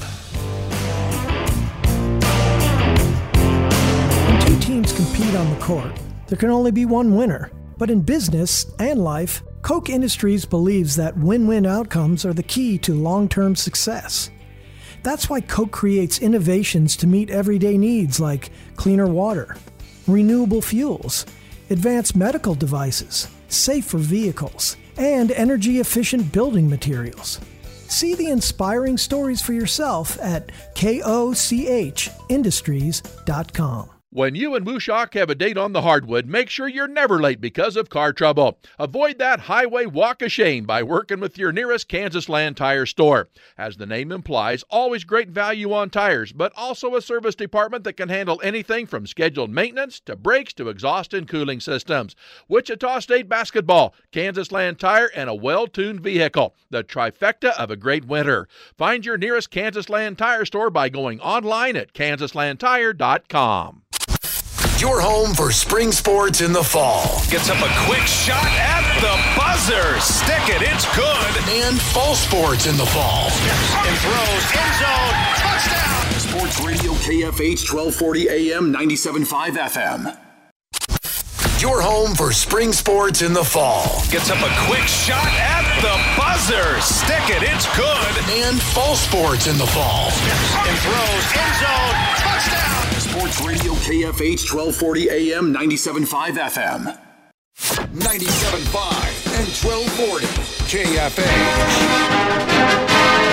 When two teams compete on the court, there can only be one winner. But in business and life, Koch Industries believes that win-win outcomes are the key to long-term success. That's why Koch creates innovations to meet everyday needs like cleaner water, renewable fuels, advanced medical devices, safer vehicles, and energy-efficient building materials. See the inspiring stories for yourself at koch industries dot com. When you and Wushock have a date on the hardwood, make sure you're never late because of car trouble. Avoid that highway walk of shame by working with your nearest Kansas Land Tire store. As the name implies, always great value on tires, but also a service department that can handle anything from scheduled maintenance to brakes to exhaust and cooling systems. Wichita State basketball, Kansas Land Tire, and a well-tuned vehicle. The trifecta of a great winter. Find your nearest Kansas Land Tire store by going online at kansas land tire dot com. Your home for spring sports in the fall. Gets up a quick shot at the buzzer. Stick it, it's good. And fall sports in the fall. And throws, end zone, touchdown. Sports Radio K F H twelve forty A M, ninety-seven point five F M. Your home for spring sports in the fall. Gets up a quick shot at the buzzer. Stick it, it's good. And fall sports in the fall. And throws, end zone, touchdown. Sports Radio K F H twelve forty A M, ninety-seven point five F M. ninety-seven point five and twelve forty K F H.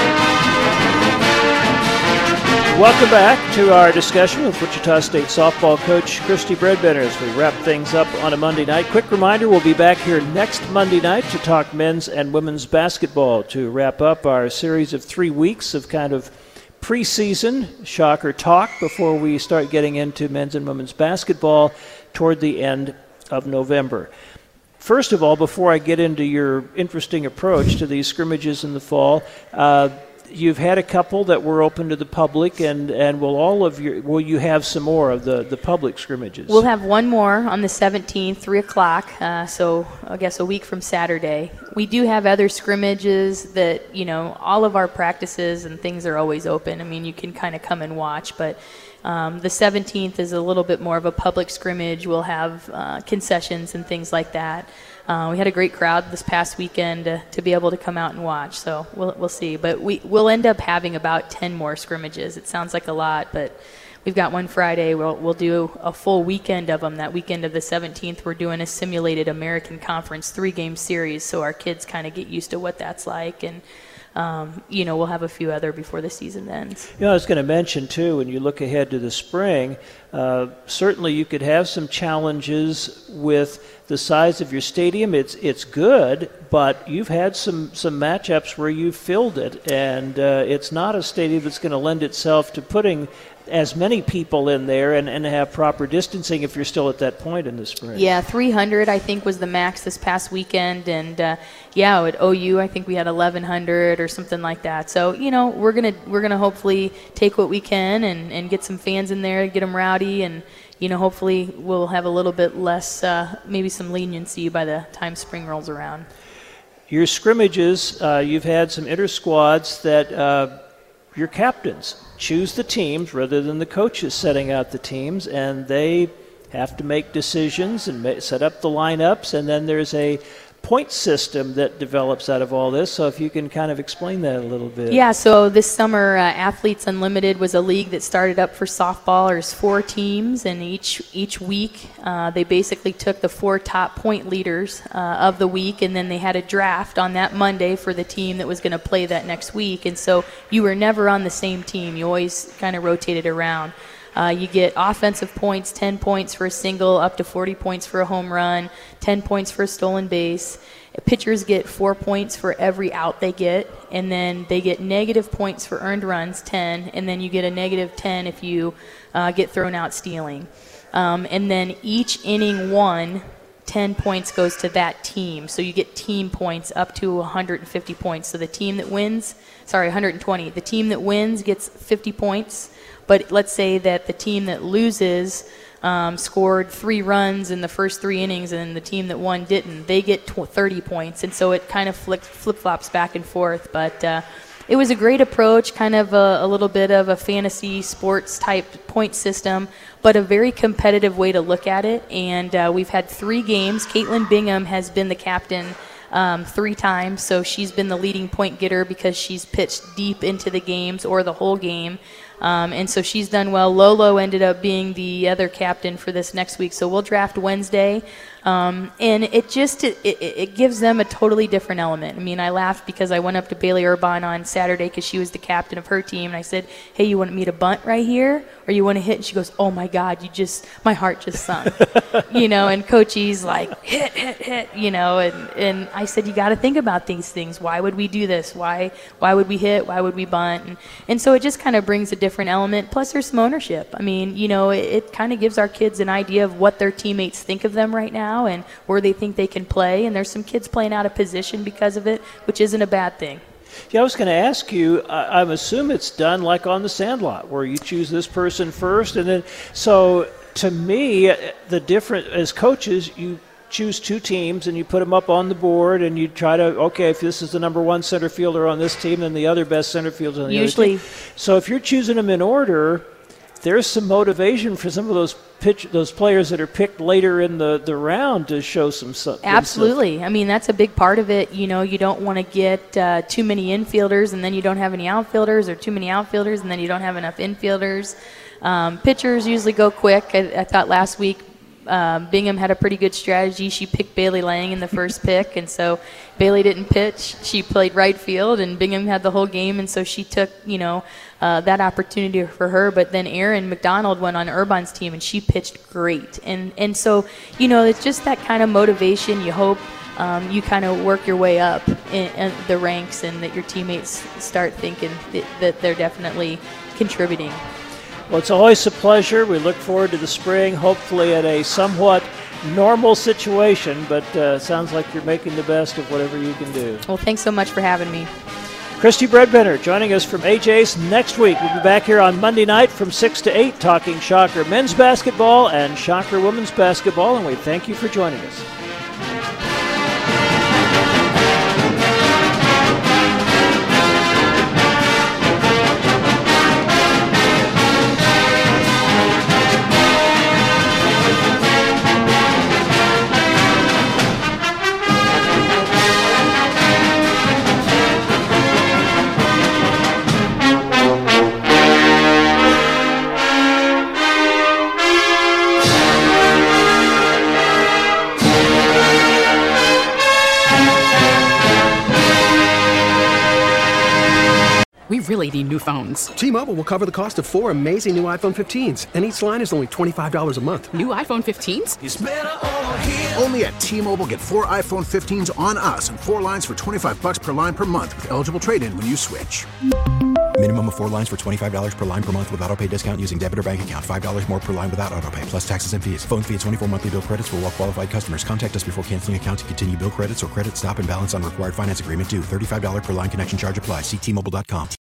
Welcome back to our discussion with Wichita State softball coach Christy Bredbender as we wrap things up on a Monday night. Quick reminder, we'll be back here next Monday night to talk men's and women's basketball to wrap up our series of three weeks of kind of preseason Shocker talk before we start getting into men's and women's basketball toward the end of November. First of all, before I get into your interesting approach to these scrimmages in the fall, uh, you've had a couple that were open to the public, and, and will all of your will you have some more of the, the public scrimmages? We'll have one more on the seventeenth, three o'clock, uh, so I guess a week from Saturday. We do have other scrimmages that, you know, all of our practices and things are always open. I mean, you can kind of come and watch, but um, the seventeenth is a little bit more of a public scrimmage. We'll have uh, concessions and things like that. Uh, we had a great crowd this past weekend uh, to be able to come out and watch, so we'll we'll see. But we, we'll end up having about ten more scrimmages. It sounds like a lot, but we've got one Friday. We'll, we'll do a full weekend of them. That weekend of the seventeenth, we're doing a simulated American Conference three-game series, so our kids kind of get used to what that's like. And, um, you know, we'll have a few other before the season ends. You know, I was going to mention, too, when you look ahead to the spring, uh, certainly you could have some challenges with the size of your stadium. It's it's good, but you've had some, some matchups where you've filled it, and uh, it's not a stadium that's going to lend itself to putting as many people in there and, and have proper distancing if you're still at that point in the spring. Yeah, three hundred I think was the max this past weekend, and uh, yeah, at O U I think we had eleven hundred or something like that. So, you know, we're gonna we're gonna hopefully take what we can and, and get some fans in there, get them rowdy, and you know, hopefully we'll have a little bit less, uh, maybe some leniency by the time spring rolls around. Your scrimmages, uh, you've had some inter-squads that uh, your captains choose the teams rather than the coaches setting out the teams, and they have to make decisions and ma- set up the lineups, and then there's a point system that develops out of all this. So if you can kind of explain that a little bit. Yeah, so this summer uh, Athletes Unlimited was a league that started up for softball. There's four teams, and each each week uh, they basically took the four top point leaders uh, of the week, and then they had a draft on that Monday for the team that was going to play that next week. And so you were never on the same team. You always kind of rotated around. Uh, you get offensive points, ten points for a single, up to forty points for a home run, ten points for a stolen base. Pitchers get four points for every out they get, and then they get negative points for earned runs, ten, and then you get a negative ten if you uh, get thrown out stealing. Um, and then each inning one, ten points goes to that team. So you get team points up to one hundred fifty points. So the team that wins, sorry, one hundred twenty. The team that wins gets fifty points. But let's say that the team that loses um, scored three runs in the first three innings and the team that won didn't. They get thirty points. And so it kind of flip, flip-flops back and forth. But uh, it was a great approach, kind of a, a little bit of a fantasy sports-type point system, but a very competitive way to look at it. And uh, we've had three games. Caitlin Bingham has been the captain Um, three times, so she's been the leading point getter because she's pitched deep into the games or the whole game. Um, and so she's done well. Lolo ended up being the other captain for this next week. So we'll draft Wednesday. Um, and it just it, it, it gives them a totally different element. I mean, I laughed because I went up to Bailey Urban on Saturday because she was the captain of her team, and I said, "Hey, you want me to bunt right here, or you want to hit?" And she goes, "Oh my God, you just my heart just sunk," you know. And Coach E's like, "Hit, hit, hit," you know. And, and I said, "You got to think about these things. Why would we do this? Why why would we hit? Why would we bunt?" And, and so it just kind of brings a different element. Plus, there's some ownership. I mean, you know, it, it kind of gives our kids an idea of what their teammates think of them right now and where they think they can play. And there's some kids playing out of position because of it, which isn't a bad thing. Yeah, I was going to ask you, I, I'm assuming it's done like on the Sandlot, where you choose this person first, and then, so to me, the different, as coaches, you choose two teams and you put them up on the board and you try to, okay, if this is the number one center fielder on this team, then the other best center fielder on the Usually. other team. So if you're choosing them in order, there's some motivation for some of those pitch, those players that are picked later in the, the round to show some stuff. Absolutely. I mean, that's a big part of it. You know, you don't want to get uh, too many infielders and then you don't have any outfielders, or too many outfielders and then you don't have enough infielders. Um, pitchers usually go quick. I, I thought last week uh, Bingham had a pretty good strategy. She picked Bailey Lang in the first pick, and so Bailey didn't pitch. She played right field, and Bingham had the whole game, and so she took, you know, Uh, that opportunity for her. But then Erin McDonald went on Urban's team, and she pitched great. And and so, you know, it's just that kind of motivation. You hope um, you kind of work your way up in, in the ranks, and that your teammates start thinking that, that they're definitely contributing. Well, it's always a pleasure. We look forward to the spring, hopefully at a somewhat normal situation, but uh, sounds like you're making the best of whatever you can do. Well, thanks so much for having me. Christy Bredbender joining us from A J's next week. We'll be back here on Monday night from six to eight talking Shocker men's basketball and Shocker women's basketball, and we thank you for joining us. We really need new phones. T-Mobile will cover the cost of four amazing new iPhone fifteens, and each line is only twenty-five dollars a month. New iPhone fifteens? It's better over here. Only at T-Mobile, get four iPhone fifteens on us and four lines for twenty-five bucks per line per month with eligible trade-in when you switch. Minimum of four lines for twenty-five dollars per line per month with autopay discount using debit or bank account. five dollars more per line without autopay, plus taxes and fees. Phone fee at twenty-four monthly bill credits for well-qualified customers. Contact us before canceling account to continue bill credits or credit stop and balance on required finance agreement due. thirty-five dollars per line connection charge applies. See T Mobile dot com.